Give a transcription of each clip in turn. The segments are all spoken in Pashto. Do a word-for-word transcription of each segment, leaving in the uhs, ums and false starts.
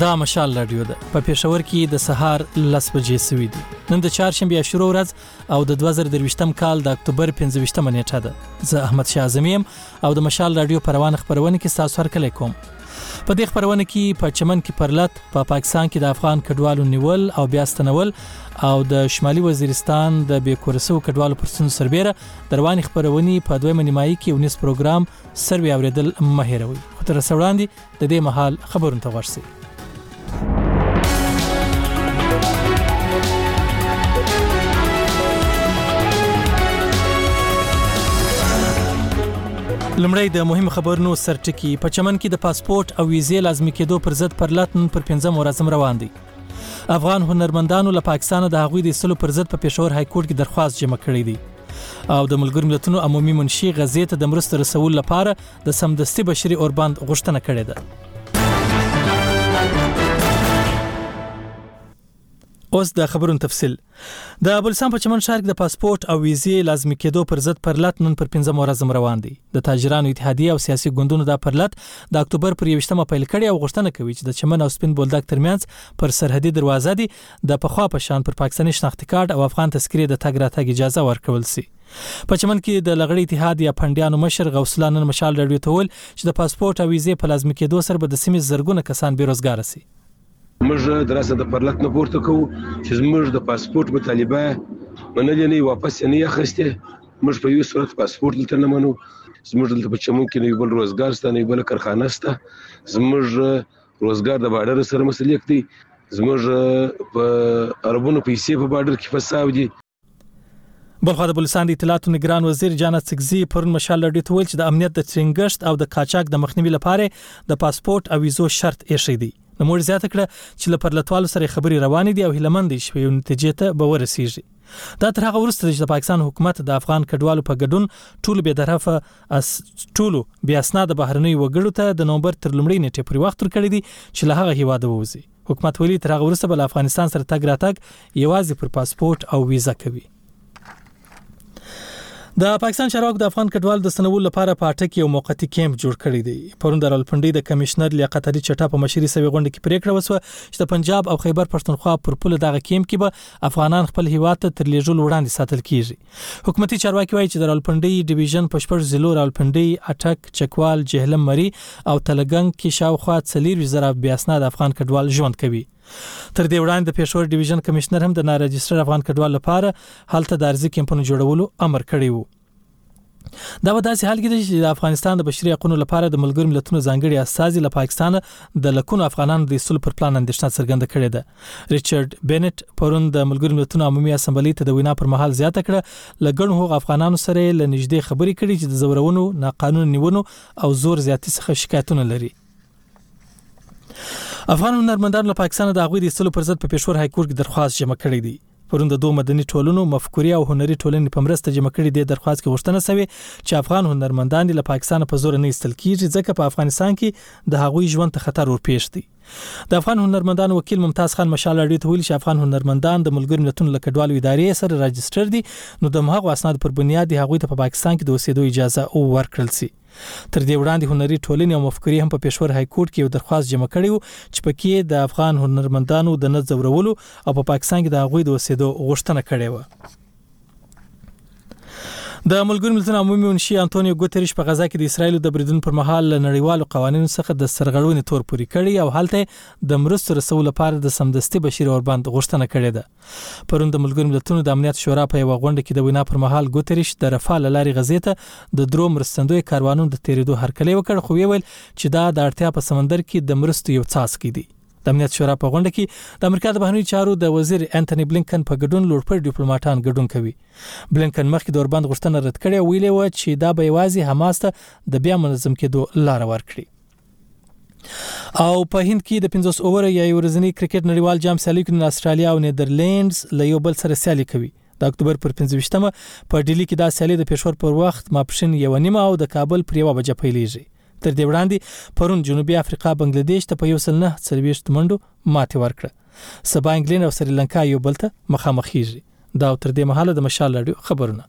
دا مشال رادیو ده په پېښور کې د سهار لس بجې سوي دي. نن د چهارشنبې شروع ورځ او د دوه زره درویشتم کال د اکتوبر پنځه ویشتمه نیټه ده. زه احمد شاه اعظمي یم او د مشال رادیو په روانه خپرونه کې ستاسو هرکلی کوم. په دې خپرونه کې په چمن کې پرلت په پا پاکستان کې د افغان کډوالو نیول او بیا ستنول او د شمالي وزیرستان د بیکورسو کډوالو پر ستونزو سربېره د روانې خپرونې په دویمه نیمایي کې یو نس پروګرام سروي اوریدل مه هېروئ. خو تر اوسه وړاندې د دې مهال خبرونو ته غوږ شئ. لمړی د مهم خبرونو سرټکی. په چمن کې د پاسپورت او ویزې لازمي کېدو پر ضد پرلت نن پر پنځم ورځ روان دی. افغان هنرمندانو له پاکستان د هغوی د ایستلو پر ضد په پېښور های کورټ کې درخواست جمع کړی دی او د ملګرو ملتونو عمومي منشي غزې ته د مرستو رسولو لپاره د سمدستي بشري اوربند غوښتنه کړې ده. اوس د خبرونو تفصیل. د بلوچستان په چمن ښار کې د پاسپورت او ویزې لازمي کېدو پر ضد پرلت نن پر پنځم ورځ روان دی. د تاجرانو اتحادیه او سیاسي ګوندونو د پرلت د اکتوبر پر یویشتمه پیل کړي او غوښتنه کوي چې د چمن او سپین بولدک ترمنځ پر سرحدي دروازه دي د پخوا په شان پر پاکستاني شناختي کارت او افغان تذکرې د تګ راتګ اجازه ورکول شي. په چمن کې د لغړی اتحاد یا پندیانو مشر غوث الله نن مشال رادیو ته ویل چې د پاسپورت او ویزې په لازمي کېدو سره به د سیمې زرګونه کسان بیروزګار شي. موږ دراسه د پرلت نه پورته کوو چې موږ د پاسپورت مطالبه منلې نه واپس نه اخیسته. موږ په یو صورت پاسپورت دلته نه منو. زموږ دلته په چمن کې نه بل روزګار ست نه بل کارخانه ست. زموږ روزګار د بارډر سره مسلک دی. زموږ په عربونو پیسې په بارډر کې فساد دي. بلخو د بلوچستان د اطلاعاتو نگران وزیر جانت سکزي پرون مشال رادیو ته ویل چې د امنیت د ټینګښت او د قاچاق د مخنیوي لپاره د پاسپورت او ویزو شرط ایښی دی. نو موږ زیاته کړه چې له پرلتوالو سره خبرې روانې دي او هیلمند دي چې یو نتیجې ته به ورسیږي. دا تر هغه وروسته چې د پاکستان حکومت د افغان کډوالو په ګډون ټول به طرفه اس ټولو بیا اسناد بهرنۍ وګړو ته د نومبر تر لومړۍ نیټې پورې وخت ورکړی دی چې له هغه هیواده ووځي. حکومت ویلي تر هغه وروسته به له افغانستان سره تګ راتګ یوازې پر پاسپورت او ویزا کوي. د پاکستان چارواکو د افغان کډوالو د ستنولو لپاره په اټک یو موقتی کیمپ جوړ کړی دی. پرون د راولپنډي د کمشنر لیاقت علي چټا په مشرۍ سوي غونډه کې پریکړه وسوه چې د پنجاب او خیبر پښتونخوا پر پوله دغه کیمپ کې به افغانان خپل هیواد ته تر لیږلو وړاندې ساتل کیږي. حکومتي چارواکي وایي چې د راولپنډي ډیویژن په شپږ ضلعو راولپنډي، اټک، چکوال، جهلم مري او تلګنګ کې شاوخوا څلور زره بیا اسناد افغان کډوال ژوند کوي. تر دې وړاندې د پېښور ډیویژن کمشنر هم د ناراجستر افغان کډوال لپاره هلته د ارزي کیمپونو جوړولو امر کړی وو. دا په داسې حال کې دی چې د افغانستان د بشري حقوقو لپاره د ملګرو ملتونو ځانګړي استازي له پاکستان د لکونو افغانانو د ایستلو پر پلان اندېښنه څرګنده کړې ده. ریچارډ بینټ پرون د ملګرو ملتونو عمومي اسمبلی ته د وینا پر مهال زیاته کړه لګڼو هغو افغانانو سره له نږدې خبرې کړي چې د زورونو، ناقانونه نیونو او زور زیاتی څخه شکایتونه لري. افغان هنرمندانو له پاکستان د هغوی د ایستلو پر ضد په پېښور های کورټ کې درخواست جمع کړی دی. پرون د دوه مدني ټولنو مفکوري او هنري ټولنې په مرسته جمع کړي د درخواست کې غوښتنه شوې چې افغان هنرمندان له پاکستان په زور نه ایستل کیږي ځکه په افغانستان کې د هغوی ژوند ته خطر ورپېښ دی. د افغان هنرمندانو وکیل ممتاز خان مشال رادیو ته ویلي چې افغان هنرمندان د ملګرو ملتونو له کډوالو ادارې سره راجستر دي نو د هغو اسناد پر بنیاد د هغوی ته په پاکستان کې د اوسېدو اجازه ورکړل شي. تر دې وړاندې هنري ټولنې او مفکوري هم په پېښور های کورټ کې یو درخواست جمع کړی و چې پکې د افغان هنرمندانو د نه ځورولو او په پاکستان کې د هغوی د اوسېدو غوښتنه کړې وه. د ملګرو ملتونو عمومي منشي انټونیو ګوتریش په غزا کې د اسرایل د بریدونو پر مهال نړیوالو قوانینو څخه د سرغړونې تور پوري کړی او هلته د مرستو رسولو لپاره د سمدستي بشري اوربند غوښتنه کړې ده. پرون د ملګرو ملتونو د امنیت شورا په یو غونډه کې د وینا پر مهال ګوتریش د رفاه له لارې غزې ته د درو مرستندوی کاروانونو د تیریدو هرکلی وکړ خو ویل چې دا د اړتیا په سمندر کې د مرستو یو څاڅکی دی. د امنیت شورا په غونډه کې د امریکا د بهرنیو چارو د وزیر انټونی بلینکن په ګډون لوړپوړي ډیپلوماټان ګډون کوي. بلینکن مخکې د اوربند غوښتنه رد کړې او ویلي و چې دا به یوازې حماس ته د بیا منظم کېدو لاره ورکړي. او په هند کې د پنځوس اوور یا ورځنی کرکټ نړیوال جام سیالي کې استرالیا او نیدرلینډز له یو بل سره سیالي کوي. د اکتوبر پر پنځه ویشتمه په ډیلی کې دا سیالي د پېښور پر وخت ماپښین یو نیمه او د کابل پر یوه بجه پیلیږي. تر دې وړاندې پرون جنوبي افریقا بنگلاديش ته په یو سل نه څلوېښت منډو ماتې ورکړه. سبا انګلند او سریلانکا یو بل ته مخامخ کیږي. دا تر دې مهاله د مشال رادیو خبرونه.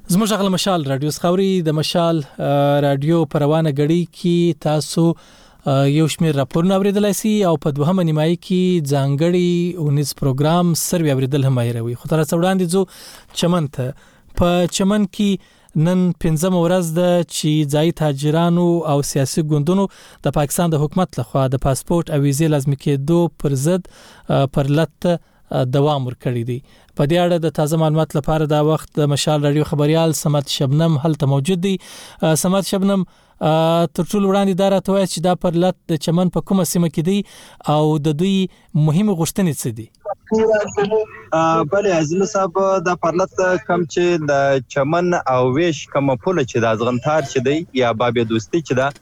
زموږ غل مشال رادیو خاوري د مشال رادیو پروانه غړي کې تاسو یو شمېر راپورونه اوریدلای شئ او په دوهمه نیمایي کې ځانګړي اونیز پروګرام سروي اوریدل هم ایروي. خو تر څو وړاندې زو چمن ته په چمن کې نن پنځم ورځ د چې ځای تاجرانو او سیاسي ګوندونو د پاکستان د حکومت لخوا د پاسپورت او ویزې لازمي کېدو پر ضد پر لټ دوام ورکړی دی. په دې اړه د تازه معلومات لپاره دا وخت د مشال رادیو خبريال سمت شبنم هلته موجود دی. سمت شبنم تر ټولو وړاندې دا راته وایي چې دا پر لټ د چمن په کومه سیمه کې دی او د دوی مهمه غوښتنې څه دي؟ بله عظیم صاحب دا پرلط کم چې د چمن او ویش کوم پوله چې د ازغنتار چې دی یا باب دوستی چې دا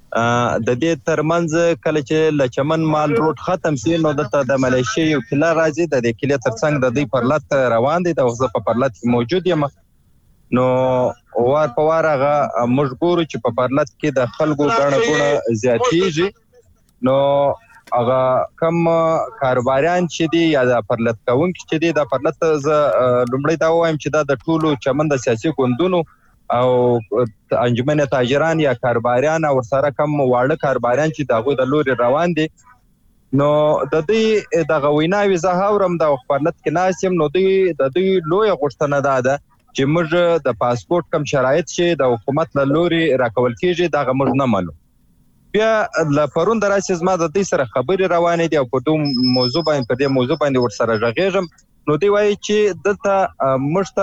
د دې ترمنځ کله چې ل چمن مال روډ ختم شي نو د ملیشیا یو کله راځي د دې کله ترڅنګ د دې پرلط روان دي د وغزه په پرلط موجود یم. نو وار په وار هغه مجبور چې په پرلط کې د خلکو غاڼه غوڼه زیاتېږي. نو هغه کم کاروباریان چې دي یا د پرلط کوونکي چې دي د پرلط ز لومړی دا وایم چې دا د ټولو چمن د سیاسي ګوندونو او انجمن تاجران یا کاروباریان او سره کم واړه کاروباریان چې دغه د لوري روان دي. نو د دې د غویناوي زه اورم د پرلط کې ناسم نو دوی د دوی لوی غوښتنه ده چې موږ د پاسپورت کم شرایط چې د حکومت له لوري راکول کیږي دا موږ نه منو. بیا ل پرون دراسه زما د دې سره خبري روانې دي او په دوه موضوع باندې په دې موضوع باندې ورسره راغېږم. نو دی وایي چې دلته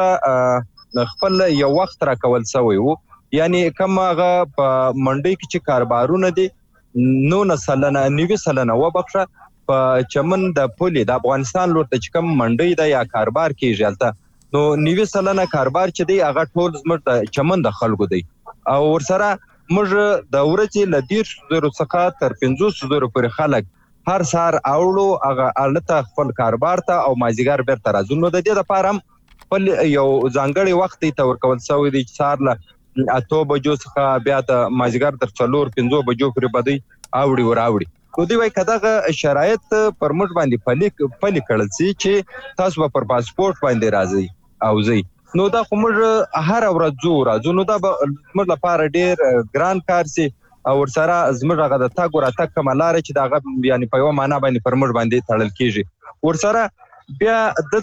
مشته خپل یو وخت راکول شوی وو یعنی کوم هغه په منډي کې چې کاروبارونه دي نو نه سلنه نیوي سلنه وبخښه په چمن د پولي د افغانستان لور ته چې کوم منډي د یا کاروبار کیږي البته نو نیوي سلنه کاروبار چې دی هغه ټول زموږ د چمن د خلکو دی او ورسره موږ د ورځې ل ډیر زرو څخه تر پنځوس زرو پورې خلک هر سهار اوړو هغه الته خپل کاروبار ته او مازیګر بیرته راځي. نو د دې لپاره خپل یو ځانګړي وخت ته ورکول شوی دی چې سهار له اته بجو څخه بیا د مازیګر تر څلور پنځو بجو پورې بدی اوړي وراوړي. نو دی وایي کداغه شرایط پر موږ باندې پلي پلي کړل سي چې تاسو پر پاسپورت باندې راځي او زی نو دا خو موږ هر ورځ زو راځو نو دا موږ لپاره ډیر ګران کار سي او ورسره زموږ هغه د تاګ وراتګ کومه لارې چې دا یعنی په یو معنا باندې پر موږ باندې تړل کیږي. ورسره بیا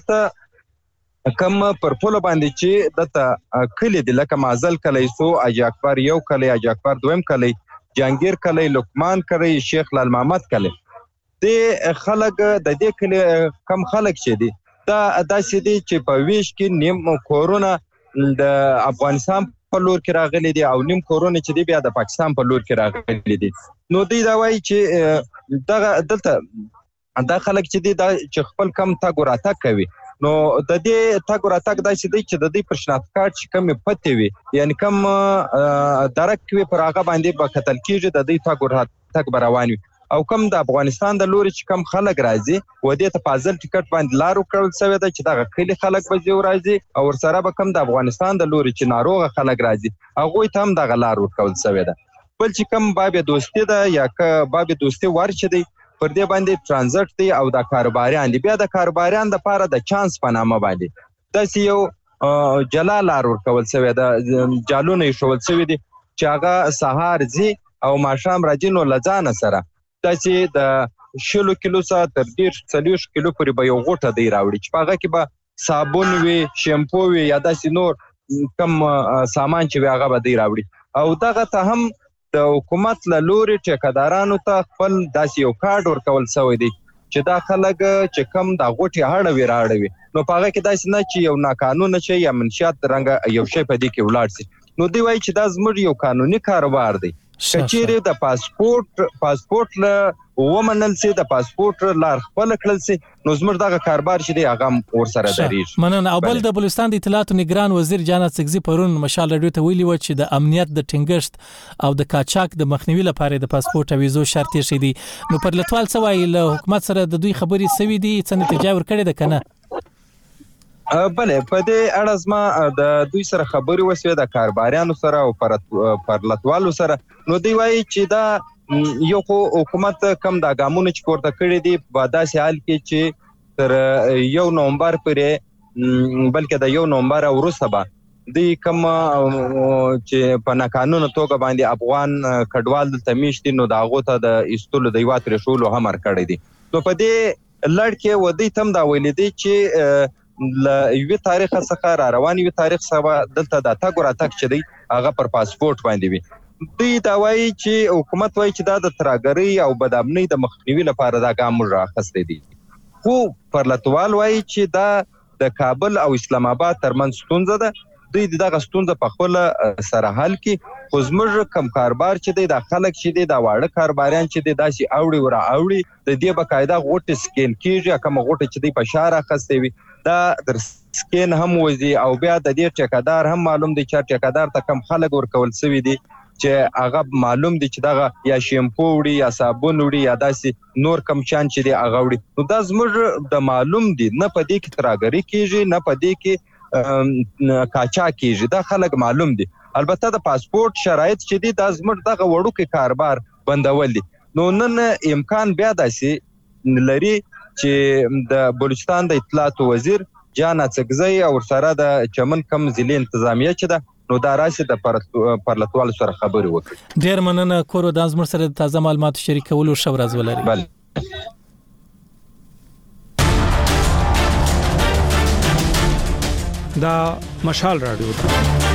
دته کم پر پوله باندې چې دته کلی دی لکه مازل کلی سو اجي اکبر یو کلی اجي اکبر دویم کلی جهانگیر کلی لقمان کلی شیخ لال محمد کلی د خلک د دې کلی کم خلک چې دي دا داسې دي چې په ویش کې نیم کورونا د افغانستان په لور کې راغلي دي او نیم کورونا چې دی بیا د پاکستان په لور کې راغلي دي. نو دوی دا وایي چې دغه دلته دا خلک چې دي دا چې خپل کم تاګ وراتګ کوي نو د دې تاګ وراتګ داسې دی چې د دې پر شناخت کارت چې کم پته وي یعنی کم درک وي پر هغه باندې به قتل کیږي د دې تاګ وراتګ روان وي او کم د افغانستان د لوري چې کم خلک راځي و دې ته پازل ټیکټ باندې لارو کړل شوی دی چې دا کلی خلک به زیو راځي او ورسره به کم د افغانستان د لوري چې ناروغه خلک راځي هغه ته هم د لارو کړل شوی دی. بل چې کم باب دوستی ده یا ک باب دوستی ورچ دی پر دې باندې ترانزیت دی او د کاروباریان دی بیا د کاروباریان د پاره د چانس په نامه باندې د یو جلال لارو کړل شوی دی جالونه شول شوی دی چې هغه سهار زی او ماشام راځي نو لځان سره تاسې د شلو کیلو سره تر ډیر څلوېښت کیلو پورې به یو غوټه دی راوړي چې په هغه کې به صابون وي شیمپو وي یا داسې نور کم سامان چې وي هغه به دی راوړي او دغه ته هم د حکومت له لوري ټیکهدارانو ته خپل داسې یو کارډ ورکول شوی دی چې دا خلک چې کم د غوټې هړوي راړوي نو په هغه کې داسې نه چې یو ناقانونه شي یا منشیات رنګه یو شی په دې کې ولاړ شي. نو دی وایي چې دا زموږ یو قانوني کاروبار دی کچېرې د پاسپورت پاسپورت له ومنل سي د پاسپورت لار خپل کړل سي نو زموږ دغه کاروبار چې دی هغه ورسره درېږي. مننه. او بل د بلوچستان د اطلاعات نگران وزیر جانت سګزي پرون مشال رادیو ته ویلي و چې د امنیت د ټینګښت او د کاچاک د مخنیوي لپاره د پاسپورت او ویزو شرط شي دي نو پر لټوال سوای له حکومت سره د دوی خبري سوي دي څه نتیجه ورکړي ده کنه؟ بله په دې اړه زما د دوی سره خبرې وسوې د کاروباریانو سره او پر لټوالو سره نو دوی وایي چې دا یو خو حکومت کم د ګامونو چې پورته کړي دي په داسې حال کې چې تر یو نومبر پورې بلکې د یو نومبر وروسته به دوی کوم چې په ناقانونه توګه باندې افغان کډوال دلته میشتي نو د هغو ته د ایستلو د یوه پرېښولو هم امر کړی دی. نو په دې لړ کې و دوی ته هم دا ویلي دی چې له یوې تاریخه څخه را روان یوې تاریخ څخه دلته د تګ و راتګ چې دی هغه پر پاسپورټ باندې وي. دوی دا وایي چې حکومت وایي چې دا د ترهګرۍ او بدامنۍ د مخنیوي لپاره دا ګام موږ رااخیستی دی. خو پرلتوال وایي چې دا د کابل او اسلام آباد ترمنځ ستونزه ده. دوی دغه ستونزه په خپله سره حل کړي. خو زموږ کم کاربار چې دی دا خلک چې دی دا واړه کارباریان چې دی داسې اوړي ورا اوړي د دې باقاعده غوټې سکین کېږي. کومه غوټه چې دی په شا رااخیستی وي دا در سکین هم وځي او بیا د دې ټیکهدار هم معلوم دی چې ټیکهدار ته کم خلک ورکول سوي دي چې هغه معلوم دي چې دغه یا شیمپو وړي یا صابون وړي یا داسې نور کم شیان چې دي هغه وړي. نو دا زموږ د معلوم دي نه په دې کې ترهګري کېږي نه په دې کې کاچا کېږي. دا خلک معلوم دي. البته د پاسپورټ شرایط چې دي دا زموږ دغه وړوکی کاربار بندول دي. نو نن امکان بیا داسې لري چې د بلوچستان د اطلاعاتو وزیر جان اڅکزی او ورسره د چمن کم ضلع انتظامیه چې ده نو دا راشي د پرلتوالو سره خبرې وکړي. ډېر مننه کورو دا زموږ سره د تازه معلوماتو شریکولو ښه ورځ ولري. بله. دا مشال رادیو ده.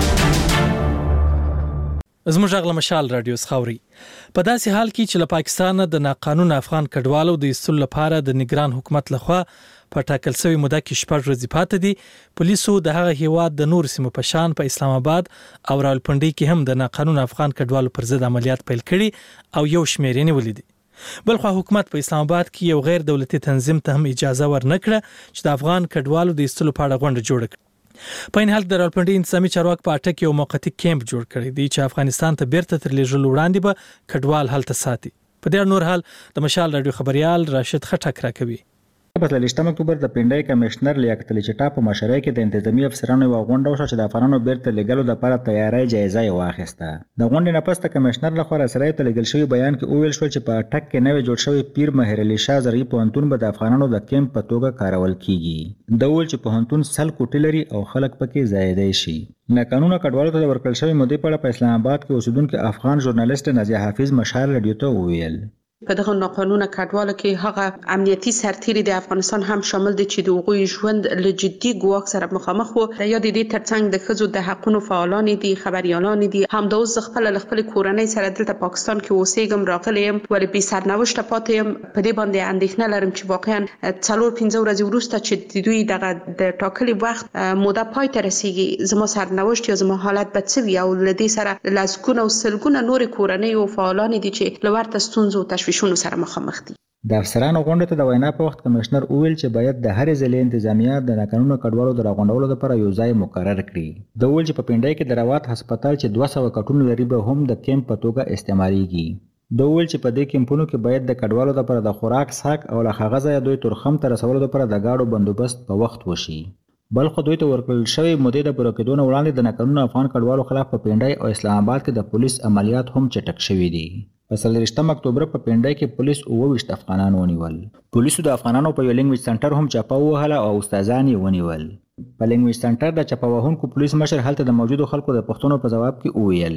زموږ غږ له مشال رادیو څخه اوري. په داسې حال کې چې له پاکستان د ناقانونه افغان کډوالو د ایستلو لپاره د نگران حکومت لخوا په ټاکل شوی موده کې شپږ ورځې پاتې دي، پولیسو د هغه هیواد د نور سیمو په شان په اسلام آباد او راولپنډي کې هم د ناقانونه افغان کډوالو پر ضد عملیات پیل کړي او یو شمېر یې نیولي دي. بلخو حکومت په اسلام آباد کې یو غیر دولتي تنظیم ته هم اجازه ورنکړه چې د افغان کډوالو د ایستلو په اړه غونډه جوړه کړي. په این حال د راولپنډي انتظامی چارواکو په اټک یو موقتی کیمپ جوړ کړی دی چې افغانستان ته بیرته تر لېږلو وړاندې به کډوال هلته ساتي. په دې نور حال د مشال رادیو خبريال راشد خټک راکوي. په اتلسم اکتوبر د پنډای کمشنر لیاقت علي چټا په مشرۍ کې د انتظامی افسرانو یو غونډه وشوه چې د افغانانو بیرته لېږلو لپاره تیاری جایزه یې واخیسته. د غونډې نه پس د کمشنر لخوا رسنیو ته لېږل شوي بیان کې وویل شول چې په اټک کې نوی جوړ شوی پیر مهر علي شاه زرعي پوهنتون به د افغانانو د کیمپ په توګه کارول کیږي. د وویل چې پوهنتون سل کوټې لري او خلک پکې ځایېدی شي. ناقانونه کډوالو ته د ورکړل شوی مودې په اړه په اسلام آباد کې اوسیدونکي افغان ژورنالیست نازیه حافظ مشال رادیو ته وویل. په دغه ناقانونه کډوالو کې هغه امنیتي سرتیري د افغانستان هم شامل دي چې د هغوی ژوند له جدي ګواښ سره مخامخ وو. یا د دې ترڅنګ د ښځو د حقونو فعالان دي، خبريالان دي. همدا اوس زه خپله له خپلې کورنۍ سره دلته پاکستان کې اوسېږم، راغلی یم، ولې بې سرنوشته پاتې یم. په دې باندې اندېښنه لرم چې واقعا څلور پنځه ورځې وروسته چې د دوی دغه د ټاکلي وخت موده پای ته رسیږي زما سرنوشت یا زما حالت به څه وي. او له دې سره لسګونه او سلګونه نورې کورنۍ او فعالان دي چې له ورته ستونزو او تشویشونو سره مخامخ دي. د افسرانو غونډې ته د وینا په وخت کمشنر وویل چې باید د هرې ضلعې انتظامیه د ناقانونه کډوالو د راغونډولو لپاره یو ځای مقرر کړي. د وویل چې په پنډای کې د روات هسپتال چې دوه سوه کټونه لري به هم د کیمپ په توګه استعمالیږي. د وویل چې په دې کیمپونو کې باید د کډوالو لپاره د خوراک، څښاک او له هغه ځایه دوی تورخم ته رسولو لپاره د ګاډو بندوبست په وخت وشي. بلخو دوی ته ورکړل شوی مودې د پوره کېدو نه وړاندې د ناقانونه افغان کډوالو خلاف په پنډای او اسلام آباد کې د پولیس عملیات هم چټک شوي دي. په څلوېښتم اکتوبر په پنډای کې پولیس اووه ویشت افغانان ونیول. پولیسو د افغانانو په یو لینګویج سنټر هم چاپه ووهله او استادان یې ونیول. په لینګویج سنټر د چاپه وهونکو پولیس مشر هلته د موجودو خلکو د پوښتنو په ځواب کې وویل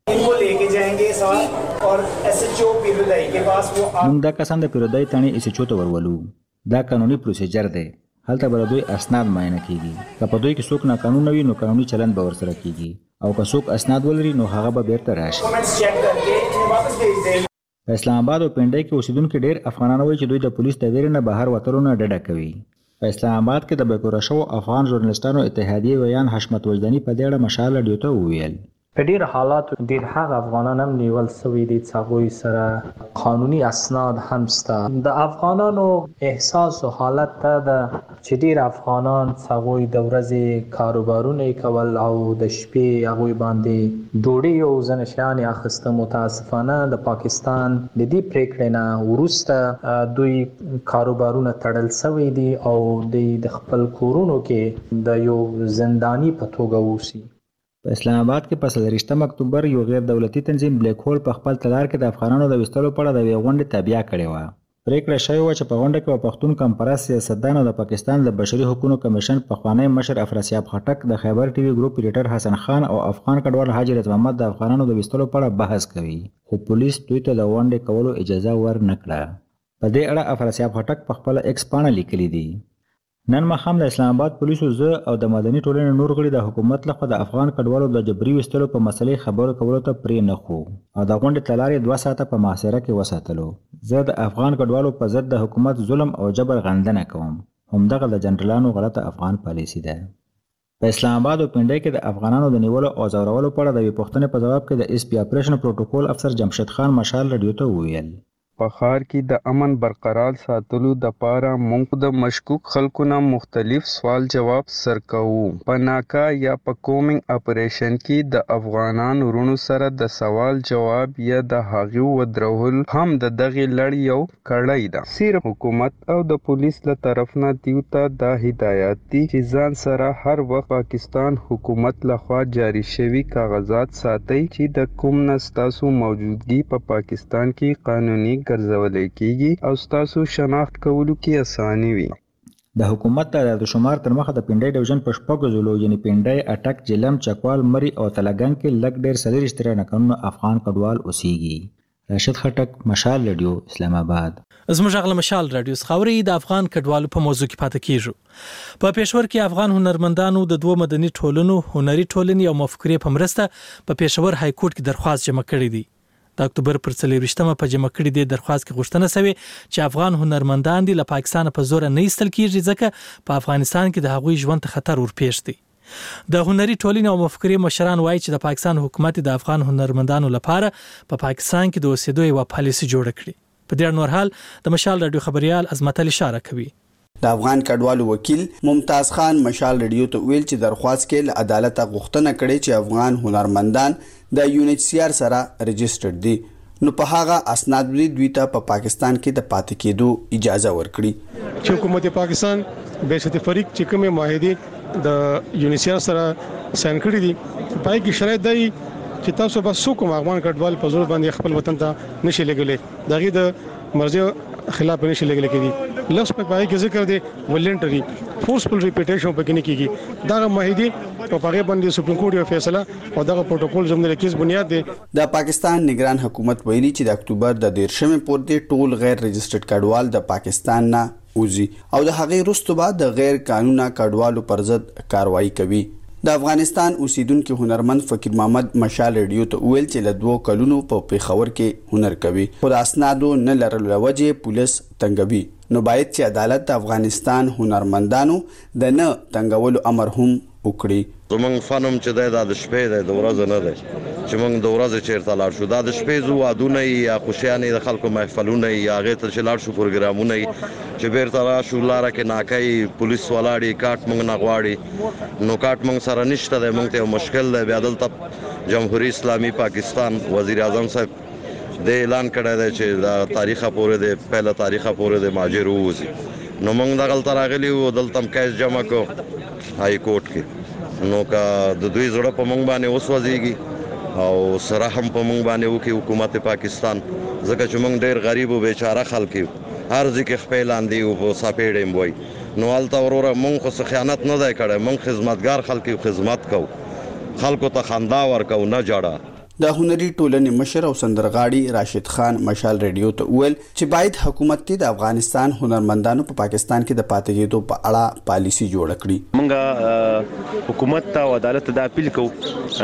موږ دا کسان د پیرودۍ تڼۍ ایس ایچ او ته ورولو. دا قانوني پروسیجر دی. هلته به دوی اسناد معاینه کیږي. که په دوی کې څوک ناقانونه وي نو قانوني چلند به ورسره کیږي او که څوک اسناد ولري نو هغه به بیرته راشي. په اسلام آباد او پنډای کې اوسیدونکي ډېر افغانان وایي چې دوی د پولیس د ویرې نه بهر وتلو نه ډډه کوي. په اسلام آباد کې د بیکوره شوو افغان ژورنالستانو اتحادیې ویان حشمت وجداني په دې اړه مشال رادیو ته وویل. په ډیر حالاتو ډیر هغه افغانان هم نیول سوي دي چې هغوی سره قانوني اسناد هم شته. د افغانانو احساس او حالت ته د چې ډیر افغانان هغوی د ورځې کاروبارونه کول او د شپې هغوی باندې ډوډۍ او ځینې شیان اخیسته. متاسفانه د پاکستان د دې پریکړې نه وروسته دوی کاروبارونه تړل سوي دي او د خپل کورونو کې د یو زندانی په توګه اوسي. په اسلام آباد کې په څلوېښتم اکتوبر یو غیر دولتي تنظیم بلیک هول په خپل تلار کې د افغانانو د ویستلو په اړه د یوې غونډې تابیا کړې وه. پریکړه شوې وه چې په غونډه کې به پښتون کمپرست سیاستدان او د پاکستان د بشري حقوقو کمیشن پخوانی مشر افراسیاب خټک د خیبر ټي وي ګروپ ایډیټر حسن خان او افغان کډوال حاجی رضا محمد د افغانانو د ویستلو په اړه بحث کوي، خو پولیس دوی ته د غونډې کولو اجازه ورنه کړه. په دې اړه افراسیاب خټک په خپله ایکس پاڼه لیکلي دي: نن ماښام د اسلام آباد پولیسو زه او د مدني ټولنې نور غړي د حکومت لخوا د افغان کډوالو د جبري ویستلو په مسلې خبرو کولو ته پرې نه خو او د غونډې له لارې دوه ساعته په محاصره کې وساتلو. زه د افغان کډوالو په ضد د حکومت ظلم او جبر غندنه کوم. همدغه د جنرالانو غلطه افغان پالیسي ده. په اسلام آباد او پنډۍ کې د افغانانو د نیولو او ځورولو په اړه د یوې پوښتنې په جواب کې د اس پی اپریشن پروتوکول افسر جمشید خان مشال رادیو ته وویل: په ښار کې د امن برقرار ساتلو دپاره موږ د مشکوک خلکو نه مختلف سوال جواب سر کوو. په ناکا یا په کومینګ اپریشن کې د افغانان ورونو سره د سوال جواب یا د هغې ودرول هم د دغې لړ یو کړۍ ده. صرف حکومت او د پولیس له طرف نه دیو ته دا هدایت دي چې ځان سره هر وخت پاکستان حکومت لخوا جاری شوي کاغذات ساتئ چې د کوم نه ستاسو موجودګي په پاکستان کې قانوني ګرځولای کیږي او ستاسو شناخت کولو کې اساني وي. د حکومت د عدد شمار تر مخه د پنډۍ ډیوژن په شپږو ضلعو یعنې پنډۍ، اټک، جلم، چکوال، مري او تلګنګ کې لږ ډېر څلېرویشت ترې ناقانونه افغان کډوال اوسېږي. راشد خټک، مشال رادیو، اسلام آباد. زموږ اغله مشال رادیو خاوري د افغان کډوالو په موضوع کې پاتې کیږو. په پېښور کې افغان هنرمندانو د دوه مدني ټولنو هنري ټولنې او مفکورې په مرسته په پېښور های کورټ کې درخواست جمع کړی دی. د اکتوبر پر څلېرویشتمه په جمع کړي دي درخواست کې غوښتنه شوې چې افغان هنرمندان دي له پاکستان په زور نه ایستل کیږي ځکه په افغانستان کې د هغوی ژوند ته خطر ورپېښ دی. د هنري ټولنې او مفکورې مشران وایي چې د پاکستان حکومت د افغان هنرمندانو لپاره په پاکستان کې د اوسېدو یو پالیسي جوړه کړي. په دې نور حال د مشال رادیو خبريال عظمت علي اشاره کوي. د افغان کډوالو وکیل ممتاز خان مشال رادیو ته ویل چې درخواست کې له عدالت غوښتنه کړې چې افغان هنرمندان د یو ان ایچ سی آر سره رجسټرډ دي، نو په هغه اسناد دوی ته په پاکستان کې د پاتې کېدو اجازه ورکړي. چې حکومت پاکستان بهشت فریق چې کومه معاهده د یو ان ایچ سی آر سره ساين کړې دي، پای کې شرایط دی چې تاسو به څوک افغان کډوال په زور باندې خپل وطن ته نشي لګولې، دغه د مرزي خلاف نشي لګولې کېږي. لفظ په پای کې ذکر دی ولنټري فورسفل ریپیټیشن په کې نه کېږي. دا معاهده په هغه باندې سپریم کورټ یو فیصله او دغه پروتوکول زموږ د کیس بنیاد دی. د پاکستان نگران حکومت ویلي چې د اکتوبر د دیرشمې پورې ټول غیر رجسټرډ کډوال د پاکستان نه وځي او د هغې وروسته بعد د غیر قانوني کډوالو پر ضد کاروایی کوي. د افغانستان اوسیدونکو هنرمند فقیر محمد مشال رادیو ته ویل چې له دوه کلونو په پیښور کې هنر کوي، خو د اسنادو نه لرلو وجې پولیس تنګوي، نو باید چې عدالت د افغانستان هنرمندانو د نه تنګولو امر هم وکړي. زمونږ فنم چې دی دا د شپې دی، د ورځې نه دی چې موږ د ورځې چیرته لاړ شو. دا د شپې زو وادونه یا خوشیانې د خلکو محفلونه یا هغې ته چې لاړ شو پروګرامونه چې بیرته راشو لاره کې ناکۍ پولیس ولاړي کاټ موږ نه غواړي، نو کاټ موږ سره نشته دی، موږ ته یو مشکل دی. بیا دلته جمهوریت اسلامي پاکستان وزیر اعظم صاحب د اعلان کړی دی چې دا تاریخه پورې دی، پهله تاریخه پورې دی ماجر ووځي، نو موږ دغلته راغلي وو، دلته هم کیس جمع کو های کورټ کې، نو که د دوی زړه په موږ باندې وسوځېږي او سره هم په موږ باندې وکړي حکومت پاکستان، ځکه چې موږ ډېر غریب او بیچاره خلک یو، هر ځای کې خپې لاندې یو په ساپېډ یم وایي، نو هلته وروره موږ خو څه خیانت نه دی کړی، موږ خدمتګار خلک یو، خدمت کوو، خلکو ته خندا ورکوو نه جړه. د هنري ټولنې مشر او سندرغاړي راشد خان مشال رادیو ته ویل چې باید حکومت د افغانستان هنرمندانو په پاکستان کې د پاتې کېدو په اړه پالیسي جوړه کړي. موږ حکومت ته او عدالت ته اپیل کوو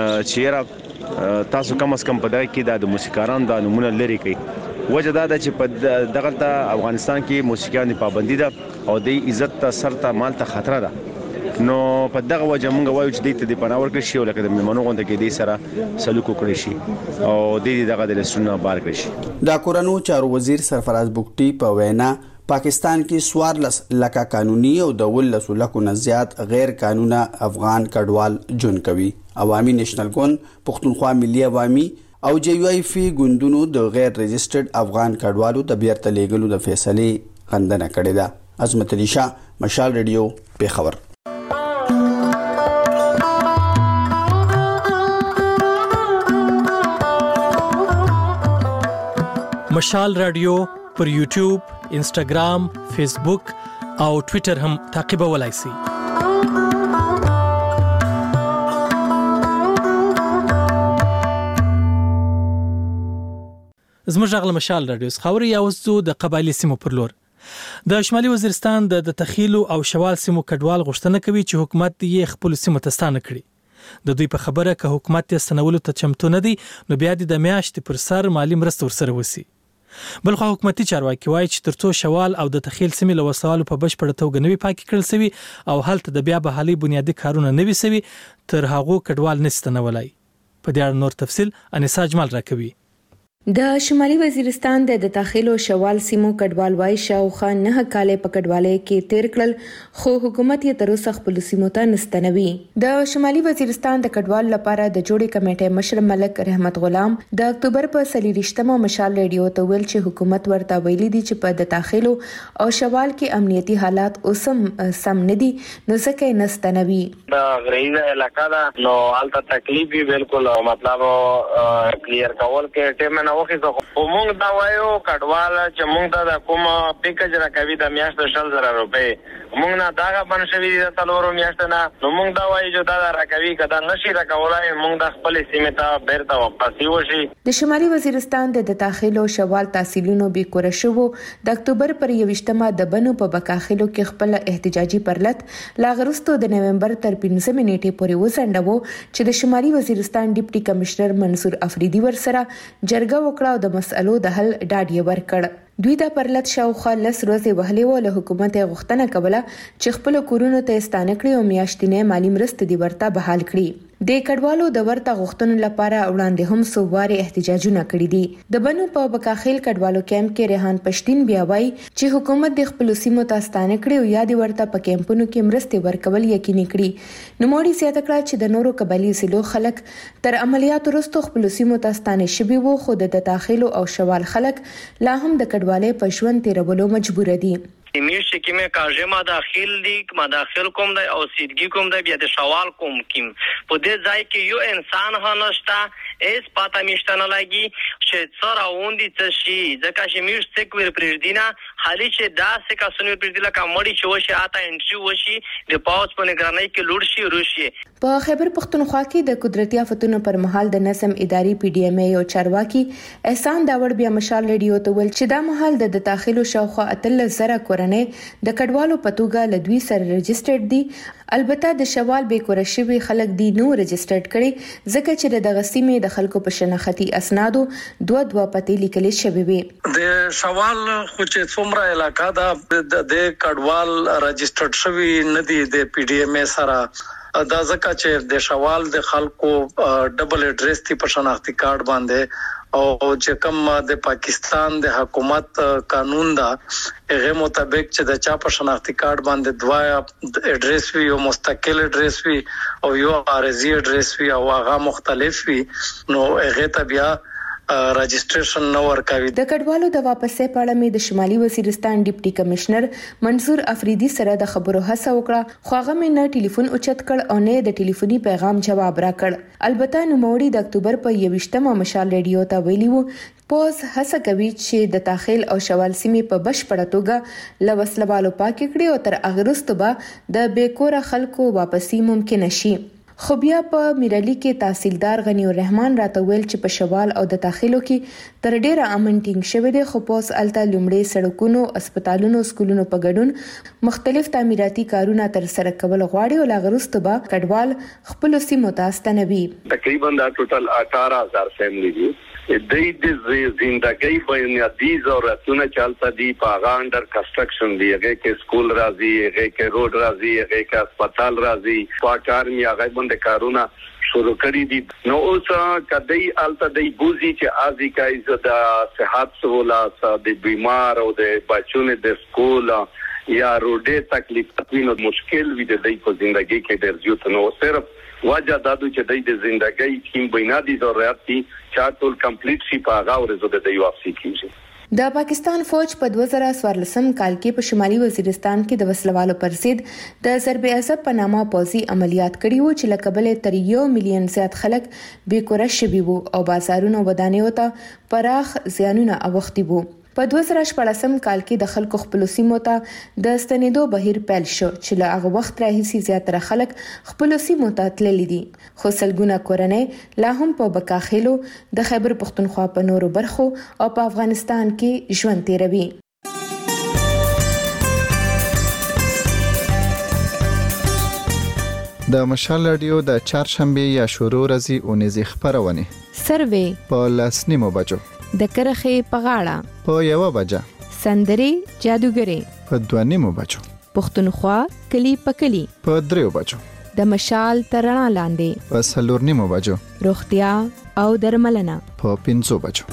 چې تاسو کم از کم په دغه کې د موسیقارانو د نمونه لري کوي. وجه دا ده چې په دغه افغانستان کې موسیقیانو پابندي ده او د عزت ته سر ته مال ته خطر ده، نو په دغه وجه موږ وایو چې دې ته د پناه ورکړل شي او لکه د میلمنو غونډه کې دې سره سلوک وکړي شي او دې دغه د لسټونه بار کړی شي. د کورنو چارو وزیر سرفراز بوکټي په وینا پاکستان کې سوارلس لکه قانوني او د ولس لکو نه زیات غیر قانوني افغان کډوال جون کوي. عوامي نېشنل ګوند، پښتونخوا ملي عوامي او جے یو آی فی ګوندونو د غیر رجسټرډ افغان کډوالو د بیرته لیږلو د فیصلې غندنه کړې ده. عظمت علي شاه، مشال رادیو، پیښور. مشال رادیو پر یوټیوب، انسټاګرام، فیسبوک او ټوئیټر هم تعقیبولای شئ. زموږ غږ مشال رادیو خاوري یا وسو د قبایلی سیمو پر لور. د شمالي وزیرستان د تخیلو او شوال سیمو کډوال غوښتنه کوي چې حکومت یې خپل سیمو ته ستانه کړي. د دوی په خبره که حکومت یې ستنولو ته چمتو نه دی نو بیا د میاشتې پر سر مالی مرسته ورسره وسی. بلخو حکومتي چارواکي وایي چې ترڅو شوال او د تخیل سیمې له وسوالو په بشپړه توګه نوي پاکي کړل سوي او هلته د بیا بحالي بنیادی کارونه نوي سوي تر هغو کډوال نستنولای. په دې اړه نور تفصیل انیسا اجمل راکوي. د شمالي وزیرستان د تخیل او شوال سیمو کډوال وای شاوخوا نه کاله په کډوالۍ کې تیر کړل خو حکومت یې تر اوسه خپل سیمو ته نستنوي. د شمالي وزیرستان د کډوال لپاره د جوړې کمیټې مشر ملک رحمت غلام د اکتوبر په څلورویشتمه مشال ریډیو ته ویل چې حکومت ورته ویلي دي چې په د تخیل او شوال کې امنیتي حالات اوسم سم نه دي نو ځکه یې نستنوي. د غریزه علاقہ دا نو الته تکلیف وی بالکل مطلب کلیر کول کې ټیم نه وخت خو مونږ دا وایو کډوال چې مونږ ته د کوم پیکج راکوي د میاشت شل زره روپۍ مونږ نه دا بن شوی د تلورو میاشت نه نو مونږ دا وایو چې دا راکوي کدا نشي راکولای مونږ د خپل سیمه ته بیرته واپس وشي. د شمالي وزیرستان د تخیل او شوال تحصیلونو به کور شوو د اکتوبر پر یوشتمه د بنو په بکاخلو کې خپل احتجاجي پرلط لاغرستو د نومبر تر پنځمه نیټې پورې وسنډو چې د شمالي وزیرستان ډیپټي کمشنر منصور افریدي ورسره جرګه وکړه او د مسئلو د حل ډاډ یې ورکړ. دوی د پرلط شاوخوا لس ورځې وهلې و له حکومت غوښتنه کوله چې خپل کورونو ته ستانه کړي او میاشتنې مالی مرستې دی ورته بحال کړي. د کډوالو د ورته غوښتنو لپاره وړاندې هم سوواري احتجاجونه کړي دي. د بنو په بکاخیل کډوالو کیمپ کې ریحان پښتين بیا وایي چې حکومت د خپل سیمو ته ستانه کړي او یا د ورته په کیمپونو کې مرستې ورکول یقیني کړي. نو موړي زیاته کړه چې د نورو قبایلی سلو خلک تر عملیات وروسته خپل سیمو ته ستانه شوي وو خو د تخیل او شوال خلک لا هم د کډوالۍ په ژوند تیرولو مجبور دي. میش کې مې کاجما داخل دي ما داخل کوم دی او سیدګي کوم دی بیا د شوال کوم کیم په دې ځای کې یو انسان هنشتا اس پاتا میشتنه لګي چې څرا وندي څه شي ځکه چې میش څک ور پرېدینا خالي چې دا څه کا سنوي پرېدیلا کا مړی چې وشي آتا انټری وشي د پاوس په نگرانۍ کې لوړ شي روشي. په خیبر پختونخوا کې د قدرتي آفتونو پر مهال د نظم اداري پی ډی ایم ای او چارواکي احسان داوړ بیا مشال ریډیو ته ول چې دا مهال د داخلو شاوخوا اتل زره کورنۍ د کډوالو پتوګه لدوی سره رجسترډ دي. البته د شوال به کور شوی خلک دی نو رجسترډ کړي ځکه چې د غسیمې د خلکو په شناختی اسنادو دوه دوه پتی لیکل شوی وي. د شوال خو چې څومره علاقہ دا د کډوال رجسترډ شوی نه دی د پی ډی ایم ای سره دا ځکه چې د شوال د خلکو ډبل اډریس تی په شناختی کارت باندې او چې کوم د پاکستان د حکومت قانون دا هغه مطابق چې د چا په شناختی کارت باندې دوا اډریس وی او مستقل اډریس وی او یو عارضی اډریس وی او هغه مختلف وی نو هغه ته بیا رجسټریشن نو ورکوي. د کډوالو د واپسې په اړه مې د شمالي وزیرستان ډیپټي کمشنر منصور افریدي سره د خبرو هڅه وکړه خو هغه مې نه ټلیفون اوچت کړ او نه د ټلیفوني پیغام جواب راکړ. البته نو موړي د اکتوبر په یوشتمه مشال ریډیو ته ویلي وو پوز هڅه کوي چې د تخیل او شوال سیمې په بشپړه توګه لوسلوالو پاک کړي او تر اغرستو به د بیکوره خلکو واپسی ممکن شي. خو بیا په میرالي کې تحصیلدار غنی الرحمن راته ویل چې په شوال او د تخیلو کې تر ډیره امن ټینګ شوی دی خو پوس الته لومړی سړکونو اسپیټالونو سکولونو په ګډون مختلف تعمیراتي کارونه تر سره کول غواړي او لاغرستو به کډوال خپل سیمو ته ستنوي. تقریبا دا ټوټل اٹھارہ ہزار فیملی دي د دې زندګۍ بنیادی ضرورتونه چالتا دي په انډر کنسټرکشن دی هغه کې سکول راځي هغه کې روډ راځي هغه کې هسپتال راځي پاکار می هغه باندې کارونه شروع کړی دي نو اوس کدی الته دی بوزي چې ازي کای زدا صحت سہولت د بیمار او د بچونه د سکول یا روډه تکلیف وینو مشکل وي د دې په ژوندۍ کې ډېر زیات نو صرف واجه دادو چې د ژوندۍ کې بنیادی ضرورت دي چې ټول کمپلیټ شي په هغه ورځو د دی واپسی کیږي. د پاکستان فوج په دوه زره څوارلسم کال کې په شمالي وزیرستان کې د وسلوالو پر ضد د ضرب عصب په نامه پوځي عملیات کړي وو چې له کبله تر یو میلیون زیات خلک بې کور شوي وو او بازارونو ودانیو ته پراخ زیانونه اوښتي وو. په دوه زره شپږم کال کې د خلکو خپل سیمو ته د ستنېدو بهیر پیل شو چې له هغه وخت راهیسې زیاتره خلک خپل سیمو ته تللي دي، خو سلګونه کورنۍ لا هم په بکاخیلو د خیبر پښتونخوا په نورو برخو او په افغانستان کې ژوند تیروي. د مشال رادیو د چهارشنبه یا شروع ورځې اونیزې خبرونه سروې په لسنیمو بجو د کرخې په غاړه په یو بجه سندري جادوګري په دوانیمو بجو پښتونخوا کلی په کلی په دریو بجو د مشال ترنا لاندې په سلورنیمو بجو روغتیا او درملنه په پنځو بجو.